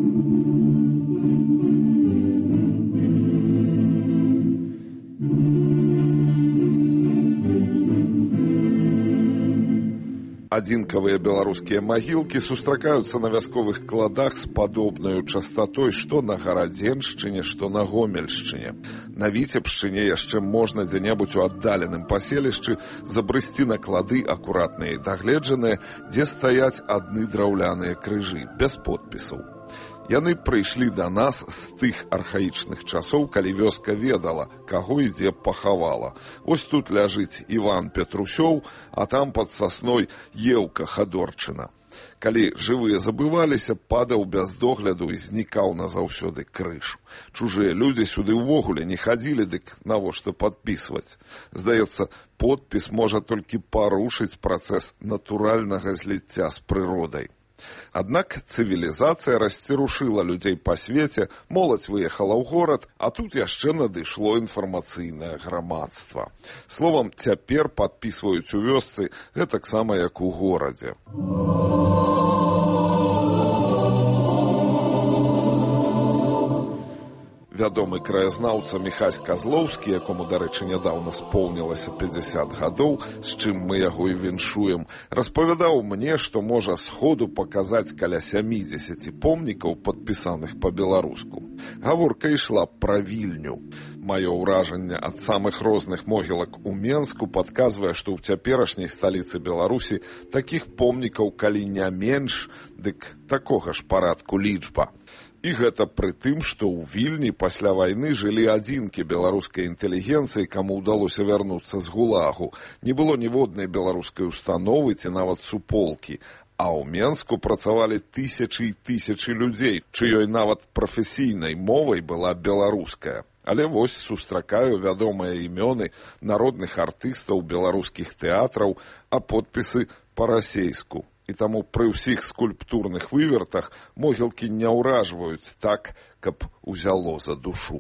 Адзінкавыя беларускія магілкі сустракаюцца на вясковых кладах з падобнаю частатой што на Гарадзеншчыне, што на Гомельшчыне. На Віцебшчыне яшчэ можна дзе-небудзь у аддаленым паселішчы забрысці на клады акуратныя і дагледжаныя, дзе стаяць адны драўляныя крыжы, без подпісаў. Яны прыйшлі да нас з тых архаічных часоў, калі вёска ведала, каго і дзе пахавала. Вось тут ляжыць Іван Петрусёў, а там пад сасной Еўка Хадорчына. Калі жывыя забываліся, падаў без догляду і знікаў назаўсёды крыж. Чужыя людзі сюды ўвогуле не хадзілі, дык навошта падпісваць? Здаецца, подпіс можа толькі парушыць працэс натуральнага зліцця з прыродай. Аднак цывілізацыя расцерушыла людзей па свеце, моладзь выехала ў горад, а тут яшчэ надышло інфармацыйнае грамадства. Словам, цяпер падпісваюць у вёсцы гэтаксама, як у горадзе. Вядомы краязнаўца Міхась Казлоўскі, якому, дарэчы, нядаўна споўнілася 50 гадоў, з чым мы яго і віншуем, распавядаў мне, што можа сходу паказаць каля 70 помнікаў, падпісаных па-беларуску. Гаворка ішла пра Вільню. Маё ўражанне ад самых розных могілак у Менску падказвае, што ў цяперашняй сталіцы Беларусі такіх помнікаў, калі не менш, дык такога ж парадку лічба. І гэта пры тым, што ў Вільні пасля вайны жылі адзінкі беларускай інтэлігенцыі, каму ўдалося вярнуцца з ГУЛАГу. Не было ніводнай беларускай установы ці нават суполкі. А ў Менску працавалі тысячы і тысячы людзей, чыёй нават прафесійнай мовай была беларуская. Але вось сустракаю вядомыя імёны народных артыстаў беларускіх тэатраў, а подпісы па-расейску. І таму пры ўсіх скульптурных вывертах могілкі не ўражваюць так, каб узяло за душу.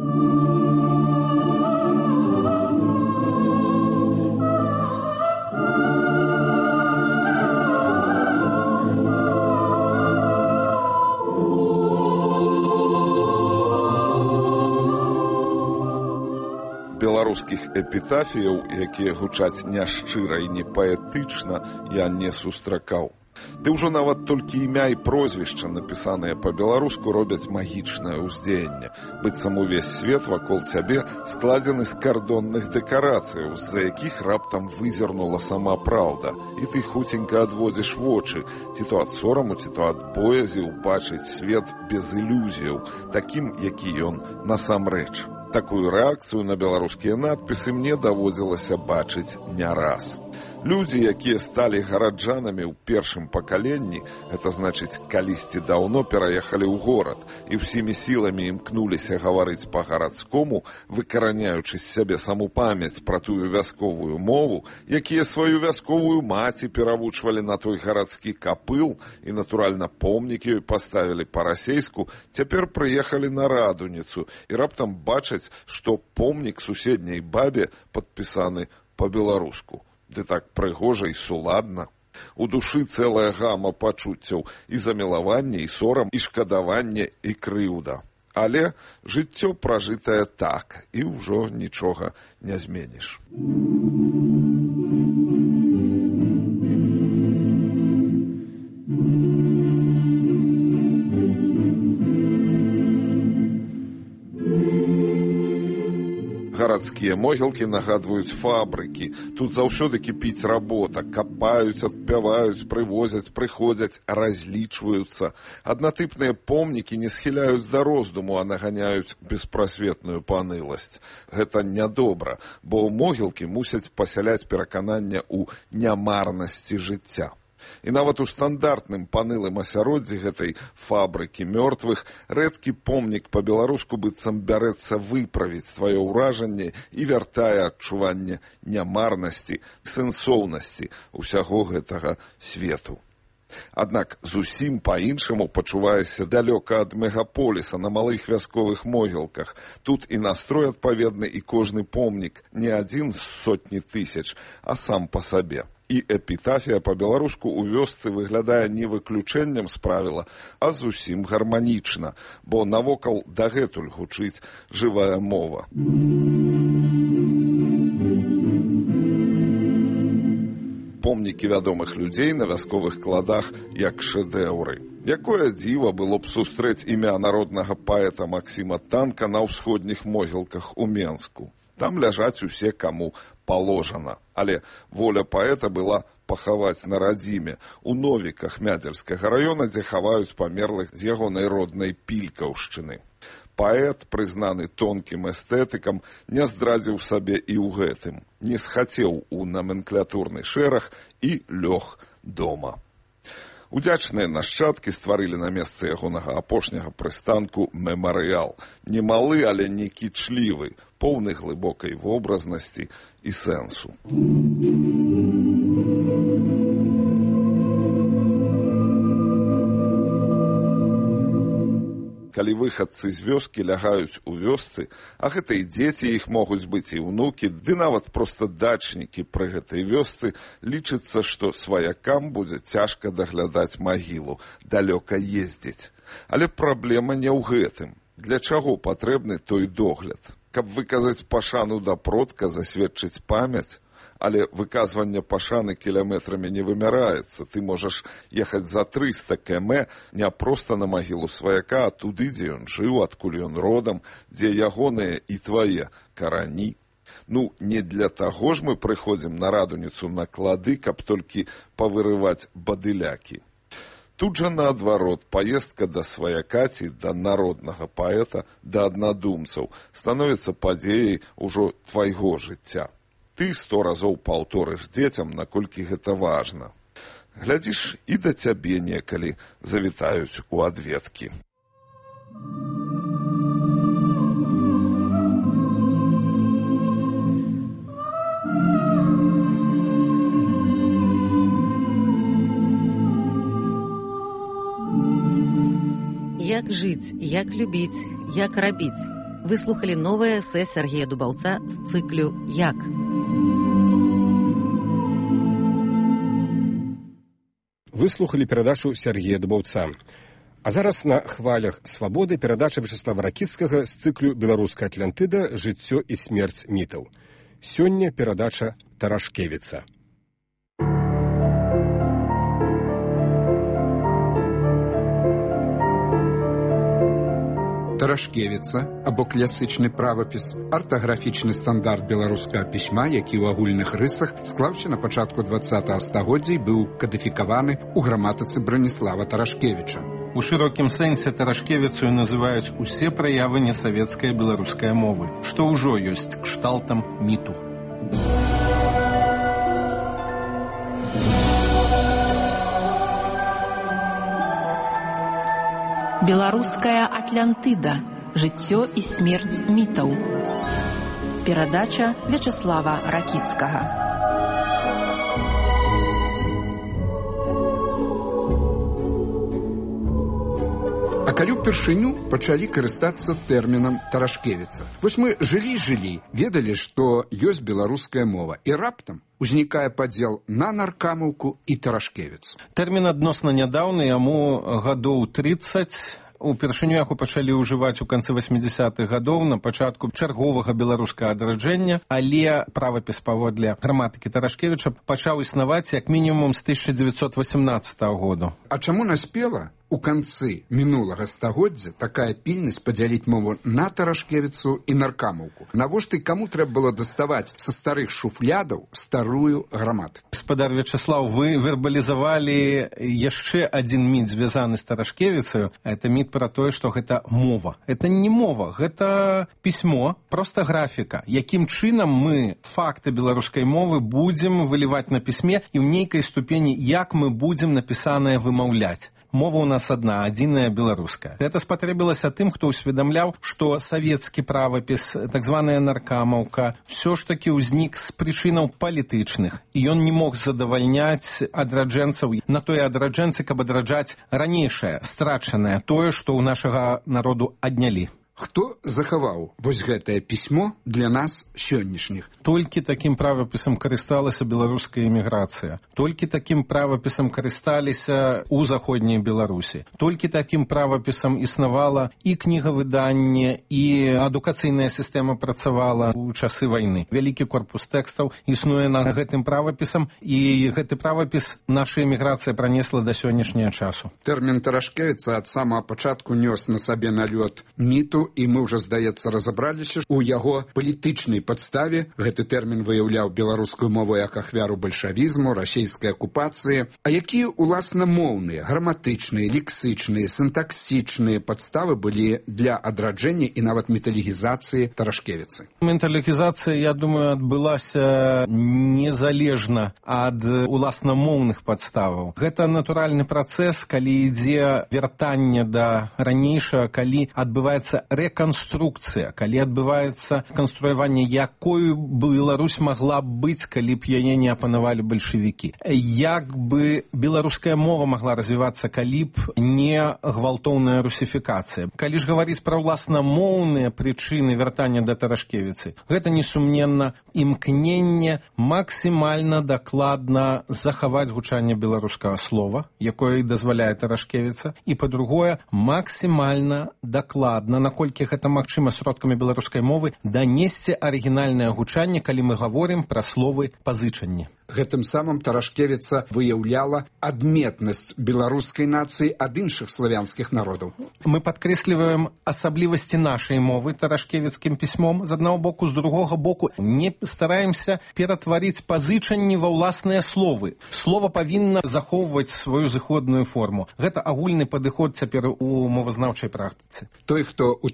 Беларускіх эпітафіяў, якія гучаць няшчыра і непаэтычна, я не сустракаў. Ды ўжо нават толькі імя і прозвішча, напісаныя па-беларуску, робяць магічнае ўздзеянне. Быццам увесь свет вакол цябе складзены з кардонных дэкарацыяў, з-за якіх раптам вызірнула сама праўда. І ты хуценька адводзіш вочы, ці то ад сораму, ці то ад боязі ўбачыць свет без ілюзіяў, такім, які ён насамрэч. Такую рэакцыю на беларускія надпісы мне даводзілася бачыць не раз. Людзі, якія сталі гараджанамі ў першым пакаленні, гэта значыць, калісьці даўно пераехалі ў горад і ўсімі сіламі імкнуліся гаварыць па-гарадскому, выкараняючы з сябе саму памяць пра тую вясковую мову, якія сваю вясковую маці перавучвалі на той гарадскі капыл і, натуральна, помнік ёй паставілі па-расейску, цяпер прыехалі на Радуніцу і раптам бачаць, што помнік суседняй бабе падпісаны па-беларуску. Ды так прыгожа і суладна. У душы цэлая гама пачуццяў і замілаванне, і сорам, і шкадаванне, і крыўда. Але жыццё пражытае так, і ўжо нічога не зменіш. Гарадскія могілкі нагадваюць фабрыкі. Тут заўсёды кіпіць работа. Капаюць, адпяваюць, прывозяць, прыходзяць, разлічваюцца. Аднатыпныя помнікі не схіляюць да роздуму, а наганяюць беспрасветную паныласць. Гэта нядобра, бо могілкі мусяць пасяляць перакананне ў нямарнасці жыцця. І нават у стандартным панылым асяроддзі гэтай фабрыкі мёртвых рэдкі помнік па-беларуску быццам бярэцца выправіць тваё ўражанне і вяртае адчуванне нямарнасці, сэнсоўнасці ўсяго гэтага свету. Аднак зусім па-іншаму пачуваешся далёка ад мегаполіса на малых вясковых могілках. Тут і настрой адпаведны, і кожны помнік не адзін з сотні тысяч, а сам па сабе. І эпітафія па-беларуску ў вёсцы выглядае не выключэннем з правіла, а зусім гарманічна, бо навокал дагэтуль гучыць жывая мова. Помнікі вядомых людзей на вясковых кладах як шэдэўры. Якое дзіва было б сустрэць імя народнага паэта Максіма Танка на ўсходніх могілках у Менску. Там ляжаць усе, каму паложана. Але воля паэта была пахаваць на радзіме, у Новіках Мядзельскага раёна, дзе хаваюць памерлых з ягонай роднай Пількаўшчыны. Паэт, прызнаны тонкім эстэтыкам, не здрадзіў сабе і ў гэтым, не схацеў у наменклятурны шэраг і лёг дома. Удзячныя нашчадкі стварылі на месцы ягонага апошняга прыстанку мемарыял. Немалы, але не кічлівы, поўны глыбокай вобразнасці і сэнсу. Калі выхадцы з вёскі лягаюць у вёсцы, а гэта і дзеці іх могуць быць і ўнукі, ды нават проста дачнікі пры гэтай вёсцы, лічыцца, што сваякам будзе цяжка даглядаць магілу, далёка ездзіць. Але праблема не ў гэтым. Для чаго патрэбны той догляд? Каб выказаць пашану да продка, засведчыць памяць? Але выказванне пашаны кіламетрамі не вымяраецца. Ты можаш ехаць за 300 км не проста на магілу сваяка, а туды, дзе ён жыў, адкуль ён родам, дзе ягоныя і твае карані. Ну, не для таго ж мы прыходзім на радуніцу на клады, каб толькі павырываць бадылякі. Тут жа наадварот, паездка да сваяка ці да народнага паэта, да аднадумцаў становіцца падзеяй ужо твайго жыцця. Ты 100 разоў паўторыш дзецям, наколькі гэта важна. Глядзіш, і да цябе некалі завітаюць у адведкі. Як жыць, як любіць, як рабіць. Вы слухалі новае эсэ Сергея Дубаўца з цыклю «Як». Вы слухалі перадачу Сергея Дубаўца. А зараз на хвалях свабоды перадача Вячеслава Ракіцкага з цыклю «Беларуская Атлантыда. Жыццё і смерць мітаў». Сёння перадача Тарашкевіца. Тарашкевіца, або класічны правапіс, артаграфічны стандарт беларускага пісьма, які ў агульных рысах склаўся на пачатку 20-го стагоддзя і быў кадыфікаваны ў граматыцы Браніслава Тарашкевіча. У шырокім сэнсе Тарашкевіцаю называюць усе праявы несавецкай беларускай мовы, што ўжо ёсць кшталтам міту. Беларуская Атлантыда. Жыццё і смерць мітаў. Перадача Вячеслава Ракіцкага. А калі ўпершыню пачалі карыстацца тэрмінам Тарашкевіца. Вось мы жылі, ведалі, што ёсць беларуская мова, і раптам узнікае падзел на наркамаўку і Тарашкевіц. Тэрмін адносна нядаўны, яму гадоў 30. Упершыню яго пачалі ўжываць у канцы 80-х гадоў, на пачатку чарговага беларускага адраджэння, але правапіс паводле граматыкі Тарашкевіча пачаў існаваць як мінімум з 1918 году. А чаму наспела у канцы мінулага стагоддзя такая пільнасць падзяліць мову на Тарашкевіцу і наркамаўку? Навошта і каму трэба было даставаць са старых шуфлядаў старую граматыку? Гаспадар Вячеслав, вы вербалізавалі яшчэ адзін міт, звязаны з Тарашкевіцаю. Это міт пра тое, што гэта мова. Это не мова, гэта пісьмо, проста графіка. Якім чынам мы факты беларускай мовы будзем выліваць на пісьме і ў нейкай ступені, як мы будзем напісанае вымаўляць. Мова у нас одна, адзіная беларуская. Это спатрэбілася тым, хто ўсведамляў, што савецкі правапіс, так званая наркамаўка, ўсё ж такі ўзнік з прычынаў палітычных. І ён не мог задавальняць адраджэнцаў на тое адраджэнцы, каб адраджаць ранейшае, страчанае, тое, што ў нашага народу аднялі. Хто захаваў вось гэтае пісьмо для нас сённяшніх? Толькі такім правапісам карысталася беларуская эміграцыя. Толькі такім правапісам карысталіся ў заходняй Беларусі. Толькі такім правапісам існавала і кнігавыданне, і адукацыйная сістэма працавала ў часы вайны. Вялікі корпус тэкстаў існуе на гэтым правапісам, і гэты правапіс наша эміграцыя пранесла да сённяшняга часу. Тэрмін Тарашкевіца ад самага пачатку нёс на сабе налёт міту, і мы ўжо, здаецца, разабраліся у яго палітычнай падставе. Гэты тэрмін выяўляў беларускую мову як ахвяру бальшавізму, расійскай акупацыі. А якія уласнамоўныя, граматычныя, лексычныя, сінтаксічныя падставы былі для адраджэння і нават металогізацыі Тарашкевіцы? Металогізацыя, я думаю, адбылася незалежна ад уласнамоўных падставаў. Гэта натуральны працэс, калі ідзе вяртанне да ранейшага, калі адбываецца рэканструкцыя, калі адбываецца канструяванне, якою Беларусь магла быць, калі б яе не апанавалі бальшавікі. Як бы беларуская мова магла развівацца, калі б не гвалтоўная русіфікацыя. Калі ж гаварыць пра ўласнамоўныя прычыны вяртання да Тарашкевіцы, гэта несумненна імкненне максімальна дакладна захаваць гучанне беларускага слова, якое і дазваляе Тарашкевіца, і, па-другое, максімальна дакладна, наколькі наколькі гэта магчыма сродкамі беларускай мовы, данесці арыгінальнае гучанне, калі мы гаворым пра словы пазычанні. Гэтым самым Тарашкевіца выяўляла адметнасць беларускай нацыі ад іншых славянскіх народаў. Мы падкрэсліваем асаблівасці нашай мовы тарашкевіцкім пісьмом з аднаго боку, з другога боку не стараемся ператварыць пазычанні ва ўласныя словы. Слова павінна захоўваць сваю зыходную форму. Гэта агульны падыход цяпер у мовазнаўчай практыцы. Той, хто ў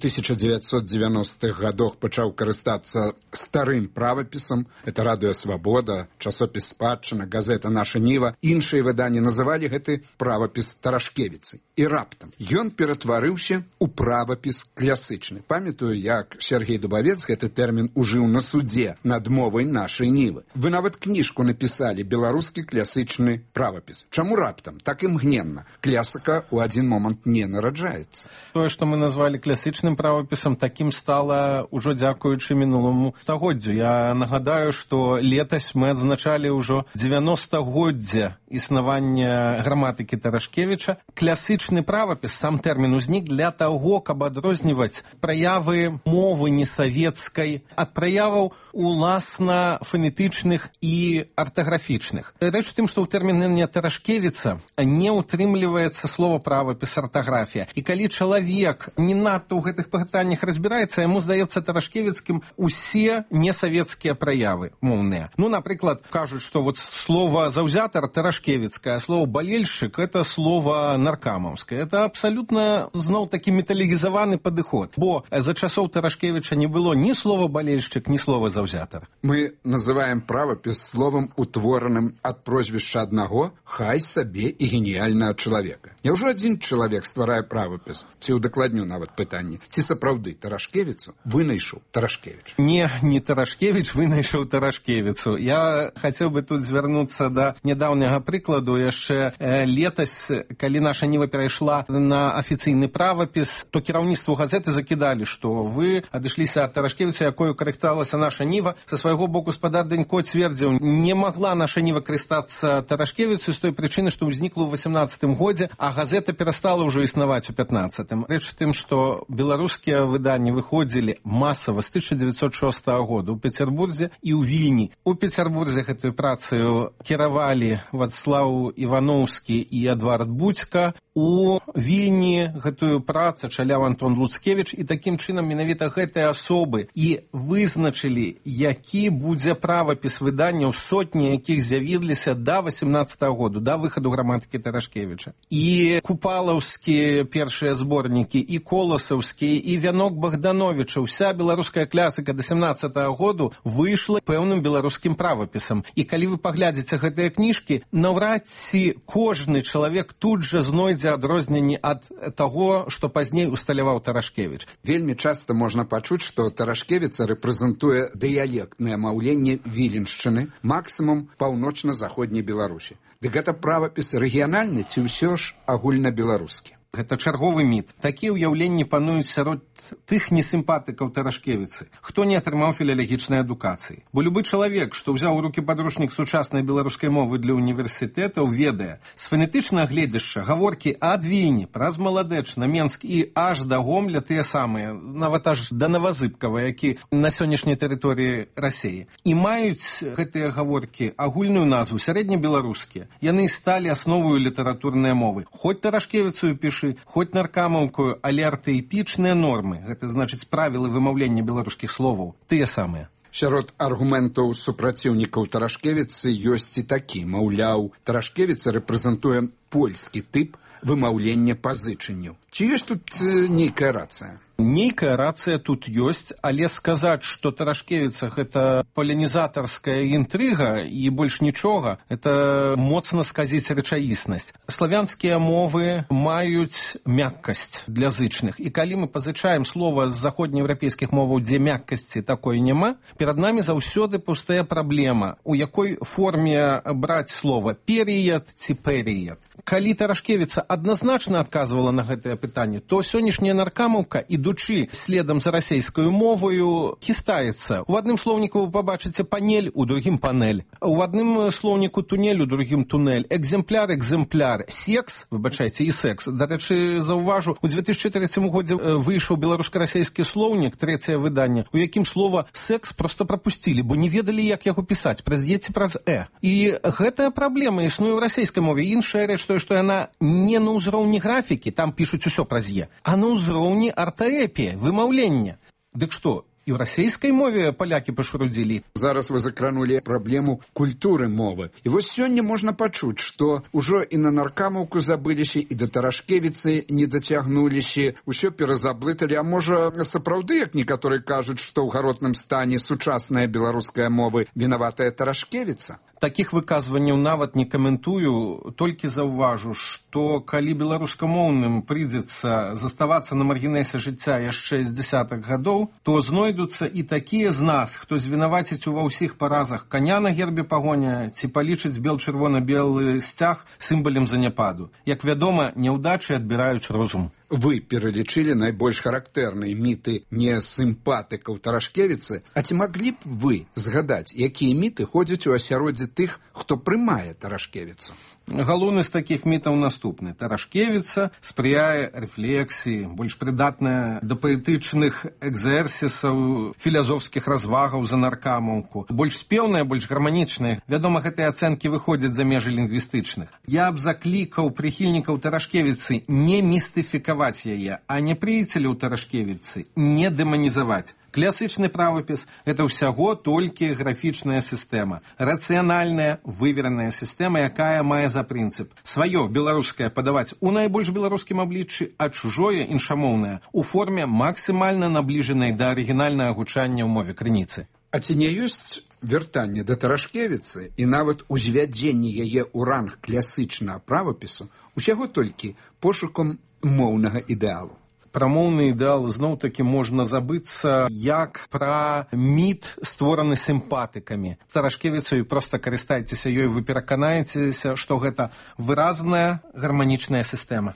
1990-х гадах пачаў карыстацца старым правапісам, это Радыё Свабода, часопіс «Спадчына», газета «Наша Ніва», іншыя выданні называлі гэты правапіс Тарашкевіцы. І раптам ён ператварыўся ў правапіс клясычны. Памятаю, як Сергей Дубавец гэты тэрмін ужыў на судзе над мовай нашай Нівы. Вы нават кніжку напісалі «Беларускі клясычны правапіс». Чаму раптам? Так імгненна. Клясыка ў адзін момант не нараджаецца. Тое, што мы назвалі клясычным правапісам, такім стала ўжо дзякуючы мінуламу стагоддзю. Я нагадаю, што летась мы адзначалі ўжо 90-годдзя існавання граматыкі Тарашкевіча. Клясычны правапіс, сам тэрмін узнік для таго, каб адрозніваць праявы мовы несавецкай ад праяваў уласна фонетычных і артаграфічных. Рэч у тым, што ў тэрміне Тарашкевіца не ўтрымліваецца слова правапіс, артаграфія. І калі чалавек не надта ў гэтых пытаннях разбіраецца, яму здаецца Тарашкевіцкім усе несавецкія праявы моўныя. Ну, напрыклад, кажуць, што вот слово «заўзятар» тарашкевіцкае, а слово «балельшчык» — это слово наркамаўскае. Это абсалютна зноў-такі металігізаваны падыход, бо за часоў Тарашкевіча не было ні слова «балельшчык», ні слова «заўзятар». Мы называем правапіс словам, утвораным ад прозвішча аднаго, хай сабе і геніяльнага чалавека. Няўжо адзін чалавек стварае правапіс? Ці ўдакладню нават пытанне, ці сапраўды Тарашкевіцу вынайшаў Тарашкевіч? Не Тарашкевіч вынайшаў Тарашкевіцу. Я хацеў бы тут звярнуцца да нядаўняга прыкладу. Яшчэ летась, калі наша Ніва перайшла на афіцыйны правапіс, то кіраўніцтву газеты закідалі, што вы адышліся ад Тарашкевіца, якою карысталася наша Ніва. Са свайго боку спадар Данько цвердзіў, не магла наша Ніва карыстацца Тарашкевіцу з той прычыны, што ўзнікла ў 18-м годзе, а газета перастала ўжо існаваць у 15-м. Рэч у тым, што беларускія выданні выходзілі масава з 1906 года ў Петербурзе і ў Вільні. У Петербурзе гэтую працаю кіравалі Вацлаў Іваноўскі і Эдвард Будзька. У Вільні гэтую працу чаляў Антон Луцкевіч, і такім чынам менавіта гэтыя асобы і вызначылі, які будзе правапіс выданняў, сотні якіх з'явіліся да 18-го году, да выхаду граматыкі Тарашкевіча. І купалаўскія першыя зборнікі, і коласаўскія, і вянок Богдановича, уся беларуская клясыка да 17-го году выйшла пэўным беларускім правапісам. І калі вы паглядзіце гэтыя кніжкі, наўрад ці кожны чалавек тут жа знойдзе адрозненні ад таго, што пазней усталяваў Тарашкевіч. Вельмі часта можна пачуць, што Тарашкевіца рэпрэзентуе дыялектнае маўленне Віленшчыны, максімум паўночна-заходняй Беларусі. Дык гэта правапіс рэгіянальны ці ўсё ж агульнабеларускі? Гэта чарговы міт. Такія ўяўленні пануюць сярод тых несімпатыкаў Тарашкевіцы, хто не атрымаў філалагічнай адукацыі. Бо любы чалавек, што ўзяў у рукі падручнік сучаснай беларускай мовы для універсітэтаў, ведае, з фанетычнага гледзяшча гаворкі ад Вільні, праз Маладэч, на Менск і аж да Гомля тыя самыя, нават аж да Новазыбкава, які на сённяшняй тэрыторыі Расіі. І маюць гэтыя гаворкі агульную назву, сярэднебеларускія. Яны сталі асноваю літаратурнай мовы. Хоць Тарашкевіцу пішы, хоць наркамаўкую, але артаіпічныя нормы, гэта значыць правілы вымаўлення беларускіх словаў, тыя самыя. Сярод аргументаў супраціўнікаў Тарашкевіцы ёсць і такі, маўляў, Тарашкевіца рэпрэзентуе польскі тып вымаўлення пазычанняў. Ці ёсць тут нейкая рацыя? Нейкая рацыя тут ёсць, але сказаць, што Тарашкевіца гэта палінізатарская інтрыга і больш нічога, это моцна сказіць рэчаіснасць. Славянскія мовы маюць мяккасць для зычных, і калі мы пазычаем слова з заходнееўрапейскіх моваў, дзе мяккасці такой няма, перад намі заўсёды пустая праблема, у якой форме браць слова перыяд ці перыяд. Калі Тарашкевіца адназначна адказвала на гэтае пытанне, то сённяшняя наркамаўка, ідучы следам за расейскую мовою, хістаецца. У адным слоўніку вы пабачыце панель, у другім панель. У адным слоўніку тунель, у другім тунель. Экземпляр, секс, выбачайце, і секс. Дарэчы, заўважу, у 2003 годзе выйшаў беларуска-расейскі слоўнік, трэцяе выданне, у якім слова секс проста прапусцілі, бо не ведалі, як яго пісаць, праз е ці праз э. І гэтая праблема існуе ў расейскай мове. Іншая рэч тое, што яна не на ўзроўні графікі, там пішуць усё праз е, а на ўзроўні артаэпіі, вымаўлення. Дык што, і ў расейскай мове палякі пашарудзілі? Зараз вы закранулі праблему культуры мовы. І вось сёння можна пачуць, што ўжо і на наркамаўку забыліся, і да Тарашкевіцы не дацягнуліся, усё перазаблыталі, а можа сапраўды, як некаторыя кажуць, што ў гаротным стане сучасная беларуская мова вінаватая Тарашкевіца? Такіх выказванняў нават не каментую, толькі заўважу, што калі беларускамоўным прыйдзецца заставацца на маргінесе жыцця яшчэ з 10-х гадоў, то знойдуцца і такія з нас, хто звінаваціць ува ўсіх паразах каня на гербе пагоня ці палічыць бел-чырвона-белы сцяг сімвалем заняпаду. Як вядома, няўдачы адбіраюць розум. Вы пералічылі найбольш характэрныя міты не сімпатыкаў Тарашкевіцы, а ці маглі б вы згадаць, якія міты ходзяць у асяроддзі тых, хто прымае Тарашкевіцу? Галоўны з такіх мітаў наступны. Тарашкевіца спрыяе рэфлексіі, больш прыдатная да паэтычных экзерсісаў, філазофскіх развагаў за наркамаўку, больш спеўная, больш гарманічная. Вядома, гэтыя ацэнкі выходзяць за межы лінгвістычных. Я б заклікаў прыхільнікаў Тарашкевіцы не містыфікаваць яе, а непрыяцеляў Тарашкевіцы не дэманізаваць. Класычны правапіс – гэта ўсяго толькі графічная сістэма, рацыянальная, вывераная сістэма, якая мае за прынцып сваё беларускае падаваць у найбольш беларускім абліччы, а чужое іншамоўнае у форме максімальна набліжанай да арыгінальнага гучання ў мове крыніцы. А ці не ёсць вяртанне да Тарашкевіцы і нават узвядзенне яе ў ранг класычнага правапісу усяго толькі пошукам моўнага ідэалу? Пра моўны ідэал зноў-такі можна забыцца як пра міт, створаны сімпатыкамі. Тарашкевіцаю проста карыстайцеся ёй, вы пераканаецеся, што гэта выразная гарманічная сістэма.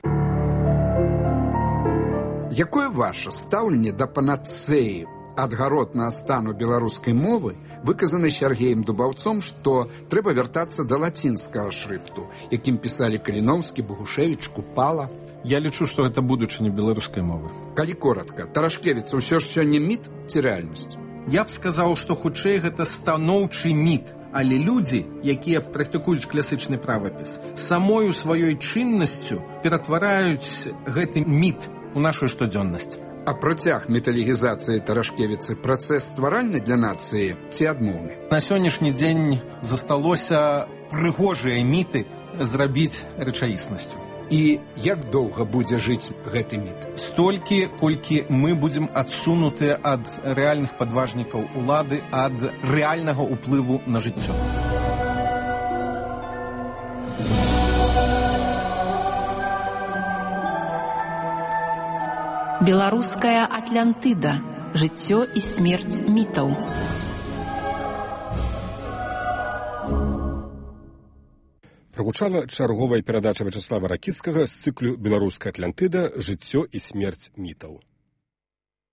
Якое ваше стаўленне да панацэі адгаротнага стану беларускай мовы, выказанай Сергеем Дубаўцом, што трэба вяртацца да лацінскага шрыфту, якім пісалі Каліноўскі, Багушевіч, Купала? Я лічу, што гэта будучыня беларускай мовы. Калі коротка, Тарашкевіца ўсё ж сёння міт ці рэальнасць? Я б сказаў, што хутчэй гэта станоўчы міт, але людзі, якія практыкуюць класічны правапіс, самою сваёй чыннасцю ператвараюць гэты міт у нашу штодзённасць. А працяг міталігізацыі Тарашкевіцы працэс стваральны для нацыі ці адмоўны? На сённяшні дзень засталося прыгожыя міты зрабіць рэчаіснасцю. І як доўга будзе жыць гэты міт? Столькі, колькі мы будзем адсунутыя ад рэальных падважнікаў улады, ад рэальнага ўплыву на жыццё. Беларуская Атлантыда. Жыццё і смерць мітаў. Прагучала чарговая перадача Вячеслава Ракіцкага з цыклю «Беларуская Атлантыда. Жыццё і смерць мітаў».